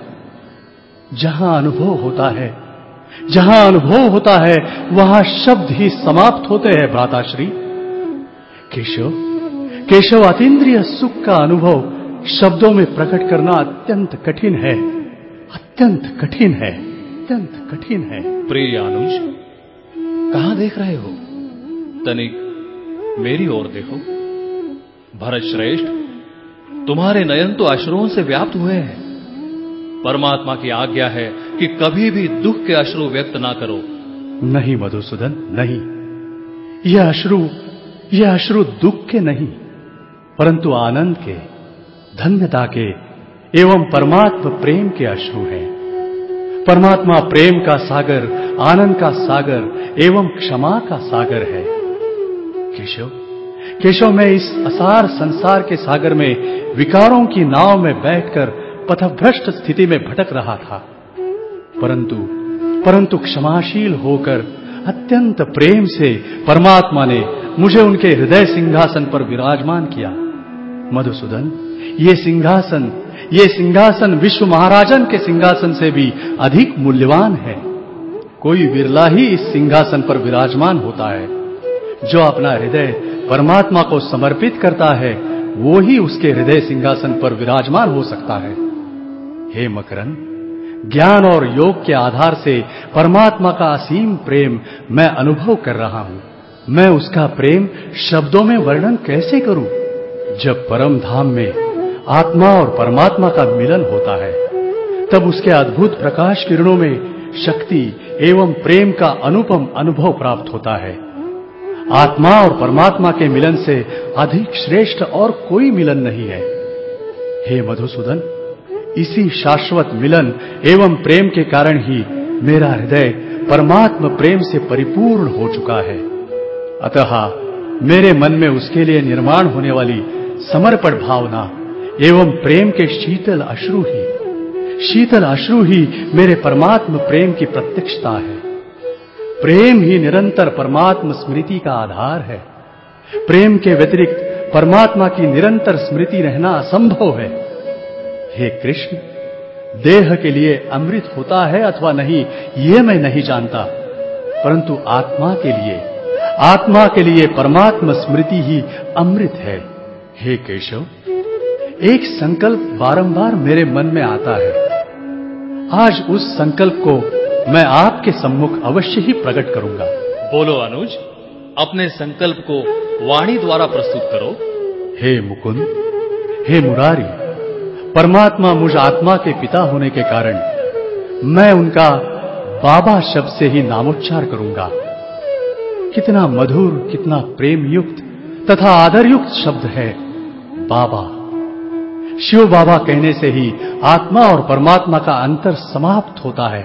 Speaker 5: जहां अनुभव होता है, जहां अनुभव होता है, वहां शब्द ही समाप्त होते हैं। भ्राताश्री केशव, केशव, अतीन्द्रिय सुख का अनुभव शब्दों में प्रकट करना अत्यंत कठिन है, अत्यंत कठिन है, अत्यंत कठिन है।
Speaker 6: प्रिय अनुज, कहां देख रहे हो? तनिक मेरी ओर देखो। भरत श्रेष्ठ, तुम्हारे नयन तो अश्रुओं से व्याप्त हुए हैं। परमात्मा की आज्ञा है कि कभी भी दुख के अश्रु व्यक्त ना करो।
Speaker 5: नहीं मधुसूदन, नहीं, यह अश्रु यह अश्रु दुख के नहीं, परंतु आनंद के, धन्यता के एवं परमात्मा प्रेम के अश्रु हैं। परमात्मा प्रेम का सागर, आनंद का सागर एवं क्षमा का सागर है। केशव, केशव, मैं इस असार संसार के सागर में विकारों की नाव में बैठकर पथभ्रष्ट स्थिति में भटक रहा था, परंतु परंतु क्षमाशील होकर अत्यंत प्रेम से परमात्मा ने मुझे उनके हृदय सिंहासन पर विराजमान किया। मधुसूदन, ये सिंहासन ये सिंहासन विश्व महाराजन के सिंहासन से भी अधिक मूल्यवान है। कोई विरला ही इस सिंहासन पर विराजमान होता है। जो अपना हृदय परमात्मा को समर्पित करता है, वो ही उसके हृदय सिंहासन पर विराजमान हो सकता है। हे मकरंद, ज्ञान और योग के आधार से परमात्मा का असीम प्रेम मैं अनुभव कर रहा हूं। मैं उसका प्रेम शब्दों में वर्णन कैसे करूं? जब परम धाम में आत्मा और परमात्मा का मिलन होता है, तब उसके अद्भुत प्रकाश किरणों में शक्ति एवं प्रेम का अनुपम अनुभव प्राप्त होता है। आत्मा और परमात्मा के मिलन से अधिक श्रेष्ठ और कोई मिलन नहीं है। हे मधुसूदन, इसी शाश्वत मिलन एवं प्रेम के कारण ही मेरा हृदय परमात्मा प्रेम से परिपूर्ण हो चुका है। अतः मेरे मन में उसके लिए निर्माण होने वाली समर्पण भावना एवं प्रेम के शीतल अश्रु ही शीतल अश्रु ही मेरे परमात्मा प्रेम की प्रत्यक्षता है। प्रेम ही निरंतर परमात्मा स्मृति का आधार है। प्रेम के व्यतिरिक्त परमात्मा की निरंतर स्मृति रहना असंभव है। हे कृष्ण, देह के लिए अमृत होता है अथवा नहीं, ये मैं नहीं जानता, परंतु आत्मा के लिए आत्मा के लिए परमात्मा स्मृति ही अमृत है। हे केशव, एक संकल्प बारंबार मेरे मन में आता है। आज उस संकल्प को मैं आपके सम्मुख अवश्य ही प्रकट करूंगा।
Speaker 6: बोलो अनुज, अपने संकल्प को वाणी द्वारा प्रस्तुत करो।
Speaker 5: हे मुकुंद, हे मुरारी, परमात्मा मुझ आत्मा के पिता होने के कारण मैं उनका बाबा शब्द से ही नामोच्चार करूंगा। कितना मधुर, कितना प्रेम युक्त तथा आदर युक्त शब्द है बाबा। शिव बाबा कहने से ही आत्मा और परमात्मा का अंतर समाप्त होता है।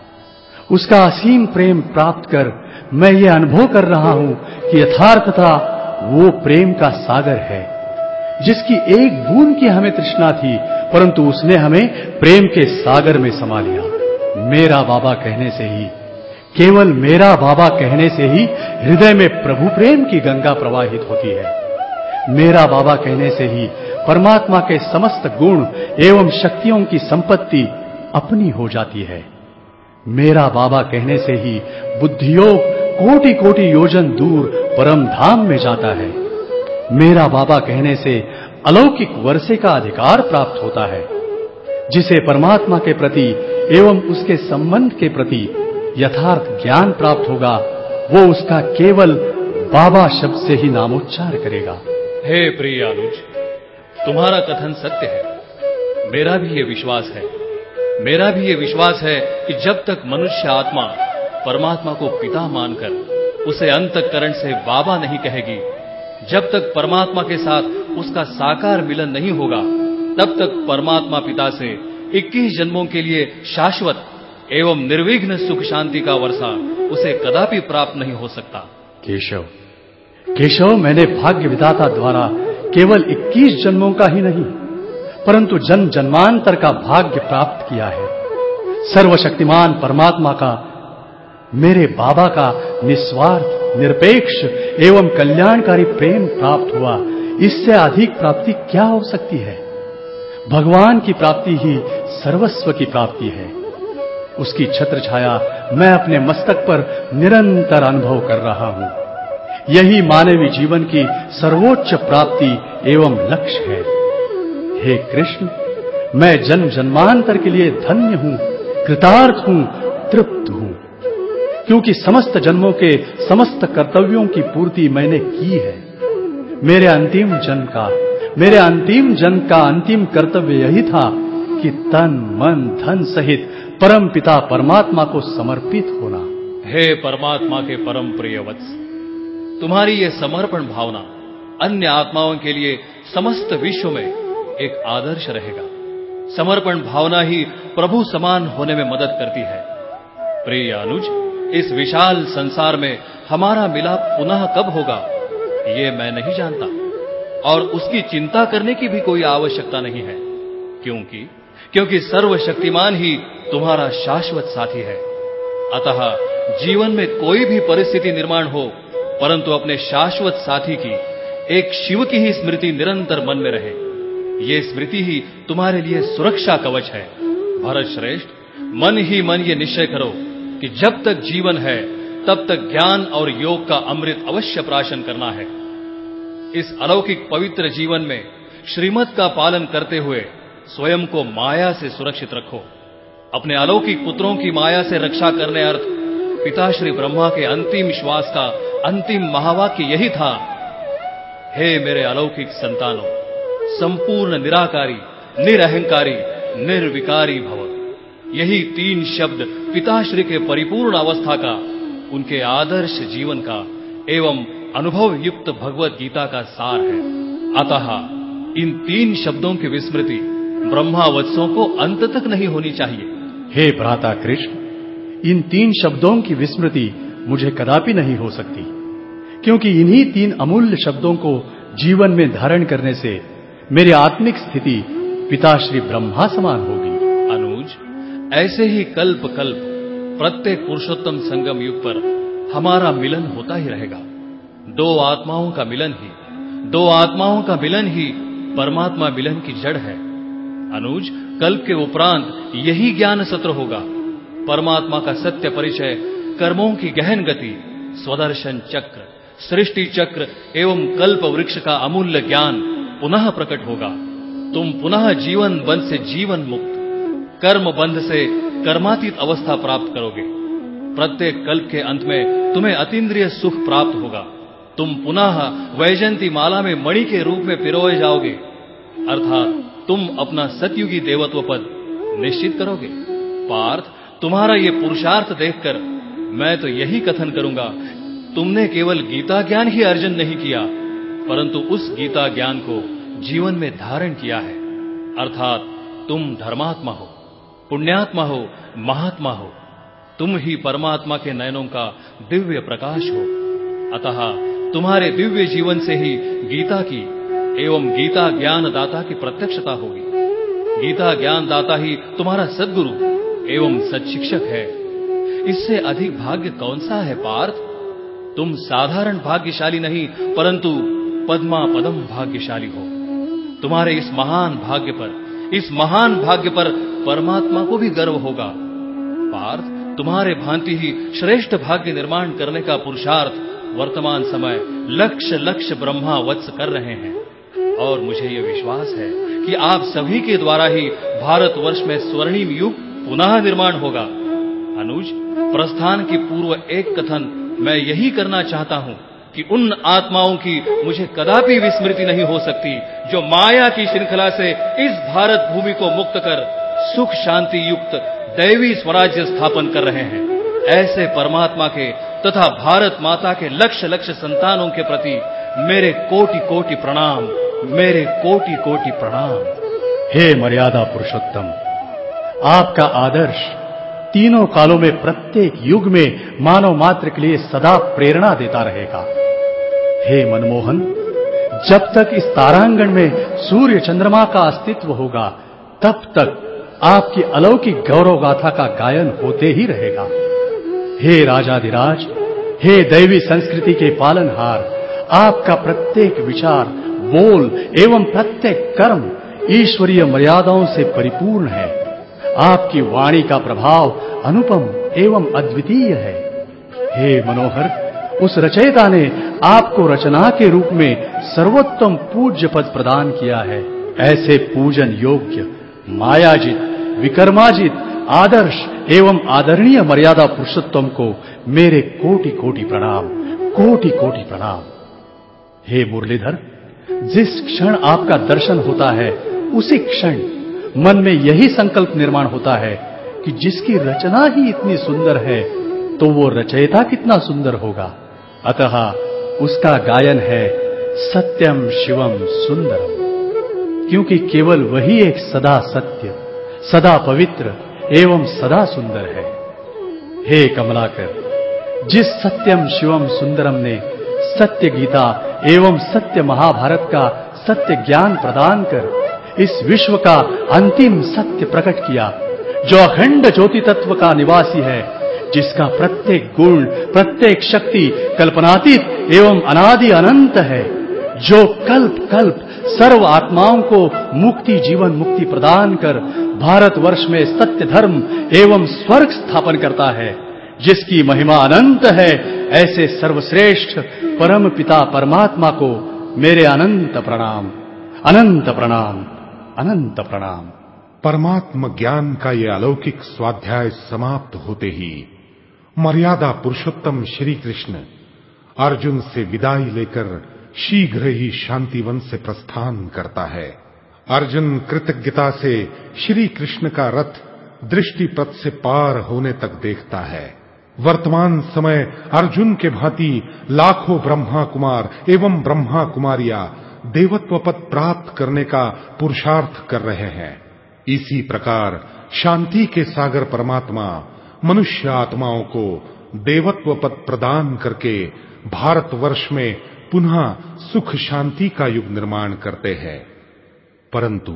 Speaker 5: उसका असीम प्रेम प्राप्त कर मैं ये अनुभव कर रहा हूं कि यथार्थता वो प्रेम का सागर है, जिसकी एक बूंद की हमें तृष्णा थी, परंतु उसने हमें प्रेम के सागर में समा लिया। मेरा बाबा कहने से ही, केवल मेरा बाबा कहने से ही हृदय में प्रभु प्रेम की गंगा प्रवाहित होती है। मेरा बाबा कहने से ही परमात्मा के समस्त गुण एवं शक्तियों की संपत्ति अपनी हो जाती है। मेरा बाबा कहने से ही बुद्धियोग कोटि कोटि योजन दूर परम धाम में जाता है। मेरा बाबा कहने से अलौकिक वर्षे का अधिकार प्राप्त होता है। जिसे परमात्मा के प्रति एवं उसके संबंध के प्रति यथार्थ ज्ञान प्राप्त होगा, वो उसका केवल बाबा शब्द से ही नामोच्चार करेगा।
Speaker 6: हे प्रिय अनुज, तुम्हारा कथन सत्य है। मेरा भी ये विश्वास है मेरा भी ये विश्वास है कि जब तक मनुष्य आत्मा परमात्मा को पिता मानकर उसे अंतःकरण से बाबा नहीं कहेगी, जब तक परमात्मा के साथ उसका साकार मिलन नहीं होगा, तब तक परमात्मा पिता से इक्कीस जन्मों के लिए शाश्वत एवं निर्विघ्न सुख शांति का वर्षा उसे कदापि प्राप्त नहीं हो सकता।
Speaker 5: केशव, केशव, मैंने भाग्य विधाता द्वारा केवल इक्कीस जन्मों का ही नहीं, परंतु जन्म जन्मांतर का भाग्य प्राप्त किया है। सर्वशक्तिमान परमात्मा का, मेरे बाबा का निस्वार्थ, निरपेक्ष एवं कल्याणकारी प्रेम प्राप्त हुआ। इससे अधिक प्राप्ति क्या हो सकती है? भगवान की प्राप्ति ही सर्वस्व की प्राप्ति है। उसकी छत्र छाया मैं अपने मस्तक पर निरंतर अनुभव कर रहा हूं। यही मानवीय जीवन की सर्वोच्च प्राप्ति एवं लक्ष्य है। हे कृष्ण, मैं जन्म जन्मांतर के लिए धन्य हूं, कृतार्थ हूं, तृप्त हूं, क्योंकि समस्त जन्मों के समस्त कर्तव्यों की पूर्ति मैंने की है। मेरे अंतिम जन्म का मेरे अंतिम जन्म का अंतिम कर्तव्य यही था कि तन मन धन सहित परम पिता परमात्मा को समर्पित होना।
Speaker 6: हे परमात्मा के परम प्रिय वत्स, तुम्हारी ये समर्पण भावना अन्य आत्माओं के लिए समस्त विश्व में एक आदर्श रहेगा। समर्पण भावना ही प्रभु समान होने में मदद करती है। प्रिय अनुज, इस विशाल संसार में हमारा मिलाप पुनः कब होगा, ये मैं नहीं जानता, और उसकी चिंता करने की भी कोई आवश्यकता नहीं है, क्योंकि क्योंकि सर्वशक्तिमान ही तुम्हारा शाश्वत साथी है। अतः जीवन में कोई भी परिस्थिति निर्माण हो, परंतु अपने शाश्वत साथी की, एक शिव की ही स्मृति निरंतर मन में रहे। ये स्मृति ही तुम्हारे लिए सुरक्षा कवच है। भरत श्रेष्ठ, मन ही मन ये निश्चय करो कि जब तक जीवन है तब तक ज्ञान और योग का अमृत अवश्य प्राशन करना है। इस अलौकिक पवित्र जीवन में श्रीमत का पालन करते हुए स्वयं को माया से सुरक्षित रखो। अपने अलौकिक पुत्रों की माया से रक्षा करने अर्थ पिता श्री ब्रह्मा के अंतिम श्वास का अंतिम महावाक्य यही था, हे मेरे अलौकिक संतानों, संपूर्ण निराकारी, निरअहंकारी, निर्विकारी भव। यही तीन शब्द पिताश्री के परिपूर्ण अवस्था का, उनके आदर्श जीवन का एवं अनुभव युक्त भगवत गीता का सार है। अतः इन तीन शब्दों की विस्मृति ब्रह्मावत्सों को अंत तक नहीं होनी चाहिए।
Speaker 5: हे भ्राता कृष्ण, इन तीन शब्दों की विस्मृति मुझे कदापि नहीं हो सकती, क्योंकि इन्हीं तीन अमूल्य शब्दों को जीवन में धारण करने से मेरी आत्मिक स्थिति पिताश्री ब्रह्मा समान होगी।
Speaker 6: अनुज, ऐसे ही कल्प कल्प प्रत्येक पुरुषोत्तम संगम युग पर हमारा मिलन होता ही रहेगा। दो आत्माओं का मिलन ही दो आत्माओं का मिलन ही परमात्मा मिलन की जड़ है। अनुज, कल्प के उपरांत यही ज्ञान सत्र होगा। परमात्मा का सत्य परिचय, कर्मों की गहन गति, स्वदर्शन चक्र, सृष्टि चक्र एवं कल्प वृक्ष का अमूल्य ज्ञान पुनः प्रकट होगा। तुम पुनः जीवन बंध से जीवन मुक्त, कर्म बंध से कर्मातीत अवस्था प्राप्त करोगे। प्रत्येक कल्प के अंत में तुम्हें अतीन्द्रिय सुख प्राप्त होगा। तुम पुनः वैजयंती माला में मणि के रूप में पिरोए जाओगे, अर्थात तुम अपना सतयुगी देवत्व पद निश्चित करोगे। पार्थ, तुम्हारा ये पुरुषार्थ देखकर मैं तो यही कथन करूंगा, तुमने केवल गीता ज्ञान ही अर्जन नहीं किया, परंतु उस गीता ज्ञान को जीवन में धारण किया है। अर्थात तुम धर्मात्मा हो, पुण्यात्मा हो, महात्मा हो। तुम ही परमात्मा के नयनों का दिव्य प्रकाश हो। अतः तुम्हारे दिव्य जीवन से ही गीता की एवं गीता ज्ञान दाता की प्रत्यक्षता होगी। गीता ज्ञान दाता ही तुम्हारा सद्गुरु एवं सच्शिक्षक है। इससे अधिक भाग्य कौन सा है पार्थ? तुम साधारण भाग्यशाली नहीं, परंतु पद्मा पदम भाग्यशाली हो। तुम्हारे इस महान भाग्य पर, इस महान भाग्य पर परमात्मा को भी गर्व होगा। पार्थ, तुम्हारे भांति ही श्रेष्ठ भाग्य निर्माण करने का पुरुषार्थ वर्तमान समय लक्ष लक्ष ब्रह्मा वत्स कर रहे हैं, और मुझे यह विश्वास है कि आप सभी के द्वारा ही भारतवर्ष में स्वर्णिम युग पुनः निर्माण होगा। अनुज, प्रस्थान की पूर्व एक कथन मैं यही करना चाहता हूं कि उन आत्माओं की मुझे कदापि विस्मृति नहीं हो सकती जो माया की श्रृंखला से इस भारत भूमि को मुक्त कर सुख शांति युक्त दैवी स्वराज्य स्थापन कर रहे हैं। ऐसे परमात्मा के तथा भारत माता के लक्ष लक्ष संतानों के प्रति मेरे कोटि कोटि प्रणाम, मेरे कोटि कोटि प्रणाम।
Speaker 5: हे मर्यादा पुरुषोत्तम, आपका आदर्श तीनों कालों में प्रत्येक युग में मानव मात्र के लिए सदा प्रेरणा देता रहेगा। हे मनमोहन, जब तक इस तारांगण में सूर्य चंद्रमा का अस्तित्व होगा, तब तक आपकी अलौकिक गौरव गाथा का गायन होते ही रहेगा। हे राजाधिराज, हे दैवी संस्कृति के पालनहार, आपका प्रत्येक विचार, बोल एवं प्रत्येक कर्म ईश्वरीय मर्यादाओं से परिपूर्ण है। आपकी वाणी का प्रभाव अनुपम एवं अद्वितीय है। हे मनोहर, उस रचयिता ने आपको रचना के रूप में सर्वोत्तम पूज्य पद प्रदान किया है। ऐसे पूजन योग्य, मायाजित, विकर्माजित, आदर्श एवं आदरणीय मर्यादा पुरुषोत्तम को मेरे कोटि कोटि प्रणाम, कोटि कोटि प्रणाम। हे मुरलीधर, जिस क्षण आपका दर्शन होता है, उसी क्षण मन में यही संकल्प निर्माण होता है कि जिसकी रचना ही इतनी सुंदर है, तो वो रचयिता कितना सुंदर होगा। अतः उसका गायन है सत्यम शिवम सुंदरम, क्योंकि केवल वही एक सदा सत्य, सदा पवित्र एवं सदा सुंदर है। हे कमलाकर, जिस सत्यम शिवम सुंदरम ने सत्य गीता एवं सत्य महाभारत का सत्य ज्ञान प्रदान कर इस विश्व का अंतिम सत्य प्रकट किया, जो अखंड ज्योति तत्व का निवासी है, जिसका प्रत्येक गुण, प्रत्येक शक्ति कल्पनातीत एवं अनादि अनंत है, जो कल्प कल्प सर्व आत्माओं को मुक्ति जीवन मुक्ति प्रदान कर भारतवर्ष में सत्य धर्म एवं स्वर्ग स्थापन करता है, जिसकी महिमा अनंत है, ऐसे सर्वश्रेष्ठ परम पिता परमात्मा को मेरे अनंत प्रणाम, अनंत प्रणाम, अनंत प्रणाम।
Speaker 1: परमात्म ज्ञान का ये अलौकिक स्वाध्याय समाप्त होते ही मर्यादा पुरुषोत्तम श्री कृष्ण अर्जुन से विदाई लेकर शीघ्र ही शांतिवन से प्रस्थान करता है। अर्जुन कृतज्ञता से श्री कृष्ण का रथ दृष्टिपथ से पार होने तक देखता है। वर्तमान समय अर्जुन के भांति लाखों ब्रह्मा कुमार एवं ब्रह्मा कुमारियां देवत्व पद प्राप्त करने का पुरुषार्थ कर रहे हैं। इसी प्रकार शांति के सागर परमात्मा मनुष्य आत्माओं को देवत्व पद प्रदान करके भारतवर्ष में पुनः सुख शांति का युग निर्माण करते हैं। परंतु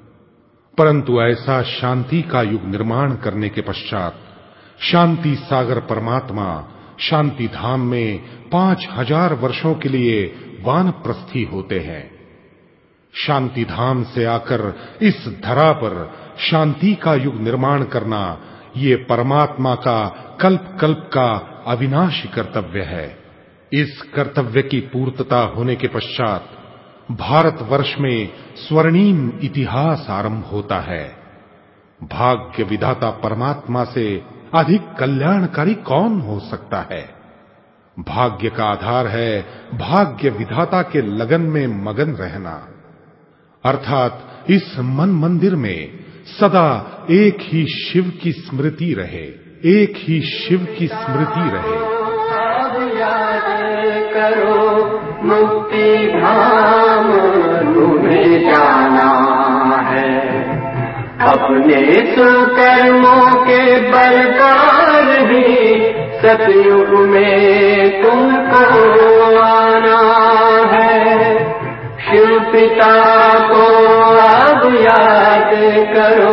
Speaker 1: परंतु ऐसा शांति का युग निर्माण करने के पश्चात शांति सागर परमात्मा शांति धाम में पांच हजार वर्षों के लिए वानप्रस्थी होते हैं। शांति धाम से आकर इस धरा पर शांति का युग निर्माण करना, ये परमात्मा का कल्प कल्प का अविनाशी कर्तव्य है। इस कर्तव्य की पूर्तता होने के पश्चात भारतवर्ष में स्वर्णिम इतिहास आरंभ होता है। भाग्य विधाता परमात्मा से अधिक कल्याणकारी कौन हो सकता है? भाग्य का आधार है भाग्य विधाता के लगन में मगन रहना, अर्थात इस मन मंदिर में सदा एक ही शिव की स्मृति रहे, एक ही शिव की स्मृति रहे।
Speaker 8: अब याद करो मुक्ति धाम तुम्हें जाना है, अपने सुकर्मों के बल पर ही सतयुग में तुमको आना है। शिव पिता को अब याद करो।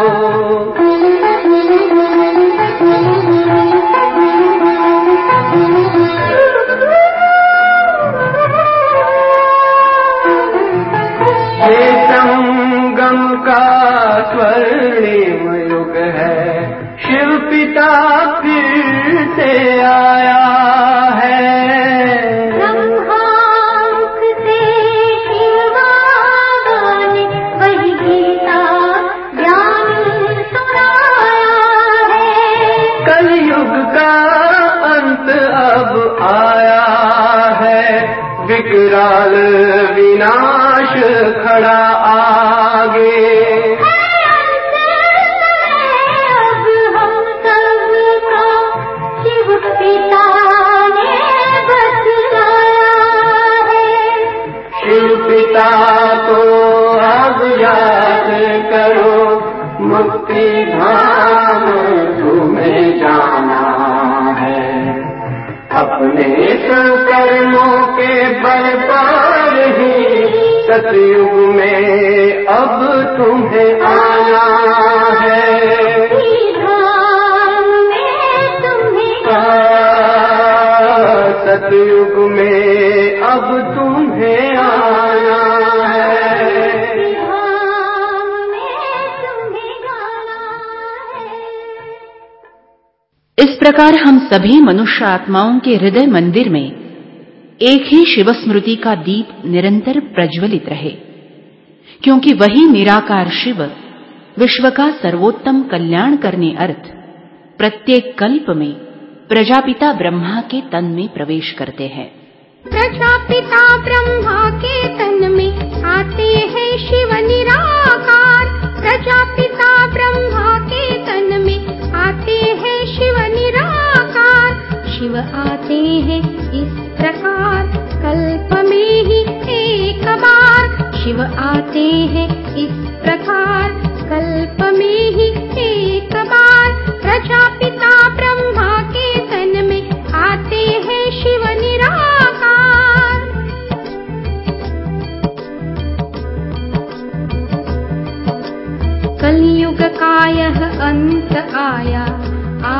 Speaker 8: ये संगम का स्वर्णिम युग है, शिव पिता फिर से आया है।
Speaker 4: ब्रह्मामुख से शिव बाबा ने वही गीता ज्ञान सुनाया है।
Speaker 8: कलयुग का अंत अब आया है, विकराल विनाश खड़ा आगे। पिता को अब याद करो, मुक्ति धाम तुम्हें जाना है, अपने कर्मों के बल पर ही सतयुग में अब तुम्हें आना है। सतयुग में अब तुम्हें आना है।
Speaker 2: इस प्रकार हम सभी मनुष्य आत्माओं के हृदय मंदिर में एक ही शिव स्मृति का दीप निरंतर प्रज्वलित रहे, क्योंकि वही निराकार शिव विश्व का सर्वोत्तम कल्याण करने अर्थ प्रत्येक कल्प में प्रजापिता ब्रह्मा के तन में प्रवेश करते हैं।
Speaker 9: प्रजापिता ब्रह्मा के तन में आते हैं शिव निराकार। प्रजापिता ब्रह्मा के तन में आते हैं शिव निराकार। शिव आते हैं इस प्रकार कल्प में ही एक बार। शिव आते हैं इस प्रकार कल्प में ही एक बार। प्रजापिता ब्रह्मा के तन में आते हैं शिव निराकार। कलयुग का यह अंत आया, आ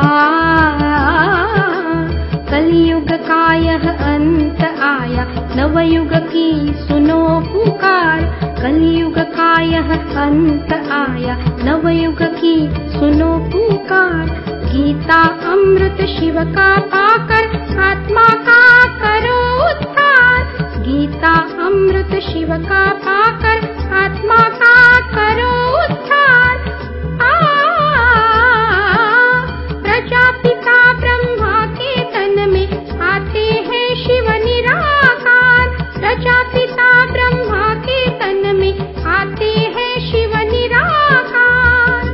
Speaker 9: कलयुग का यह अंत आया, नवयुग की सुनो पुकार। कलयुग का यह अंत आया, नवयुग की सुनो पुकार। गीता अमृत शिव का पाकर आत्मा का करो उद्धार। गीता अमृत शिव का पाकर आत्मा का करो उद्धार। आ प्रजापिता ब्रह्मा के तन में आते हैं शिव निराकार। प्रजापिता ब्रह्मा के तन में आते हैं शिव निराकार।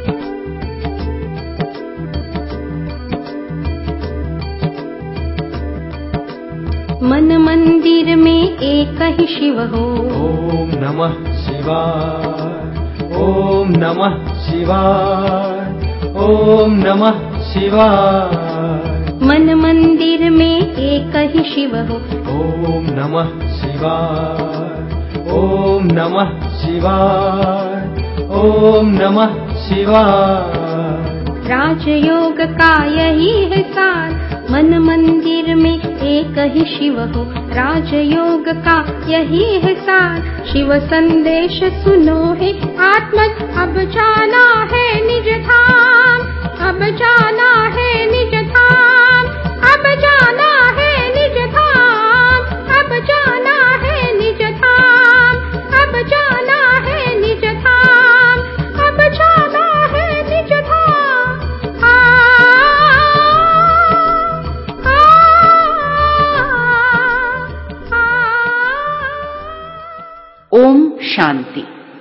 Speaker 9: मन मंदिर में एक ही शिव हो।
Speaker 8: ओम नमः शिवाय, ओम नमः शिवाय, ओम नमः शिवाय।
Speaker 9: मन मंदिर में एक ही शिव हो।
Speaker 8: ओम नमः शिवाय, ओम नमः शिवाय, ओम नमः शिवाय।
Speaker 9: राजयोग का यही है सार, मन मंदिर में एक ही शिव हो, राजयोग का यही है सार। शिव संदेश सुनो है आत्मज, अब जाना है निज धाम, अब जाना है निज धाम, अब जाना है निज धाम, अब जाना है निज धाम, अब जाना है निज धाम, अब जाना है निज धाम। आ, आ, आ, आ।
Speaker 2: ओम शांति।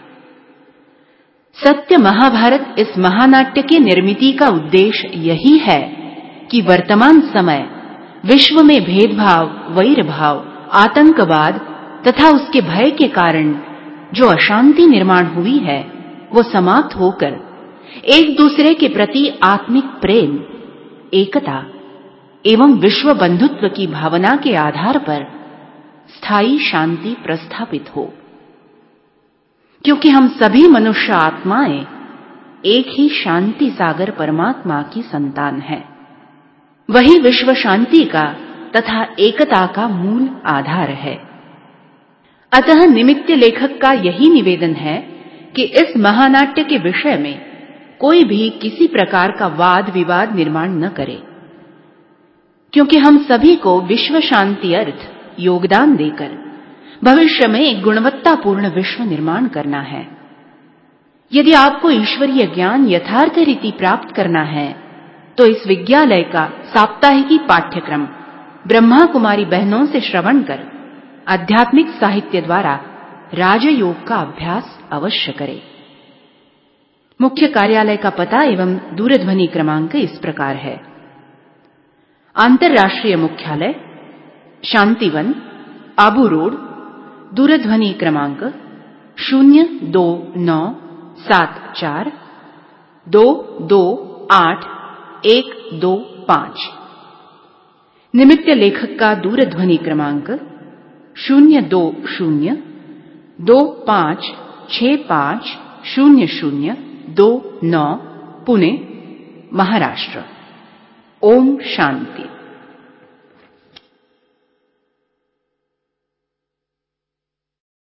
Speaker 2: सत्य महाभारत इस महानाट्य के निर्मिति का उद्देश्य यही है कि वर्तमान समय विश्व में भेदभाव, वैरभाव, आतंकवाद तथा उसके भय के कारण जो अशांति निर्माण हुई है वो समाप्त होकर एक दूसरे के प्रति आत्मिक प्रेम, एकता एवं विश्व बंधुत्व की भावना के आधार पर स्थायी शांति प्रस्थापित हो। क्योंकि हम सभी मनुष्य आत्माएं एक ही शांति सागर परमात्मा की संतान हैं। वही विश्व शांति का तथा एकता का मूल आधार है। अतः निमित्त लेखक का यही निवेदन है कि इस महानाट्य के विषय में कोई भी किसी प्रकार का वाद विवाद निर्माण न करे, क्योंकि हम सभी को विश्व शांति अर्थ योगदान देकर भविष्य में एक गुणवत्तापूर्ण विश्व निर्माण करना है। यदि आपको ईश्वरीय ज्ञान यथार्थ रीति प्राप्त करना है तो इस विद्यालय का साप्ताहिकी पाठ्यक्रम ब्रह्मा कुमारी बहनों से श्रवण कर आध्यात्मिक साहित्य द्वारा राजयोग का अभ्यास अवश्य करें। मुख्य कार्यालय का पता एवं दूरध्वनि क्रमांक इस प्रकार है। अंतर्राष्ट्रीय मुख्यालय शांतिवन, आबू रोड, दूरध्वनि क्रमांक शून्य दो नौ सात चार दो दो आठ एक दो पांच। निमित्त लेखक का दूरध्वनि क्रमांक शून्य दो शून्य दो पांच छह पांच शून्य शून्य दो नौ, पुणे, महाराष्ट्र। ओम शांति।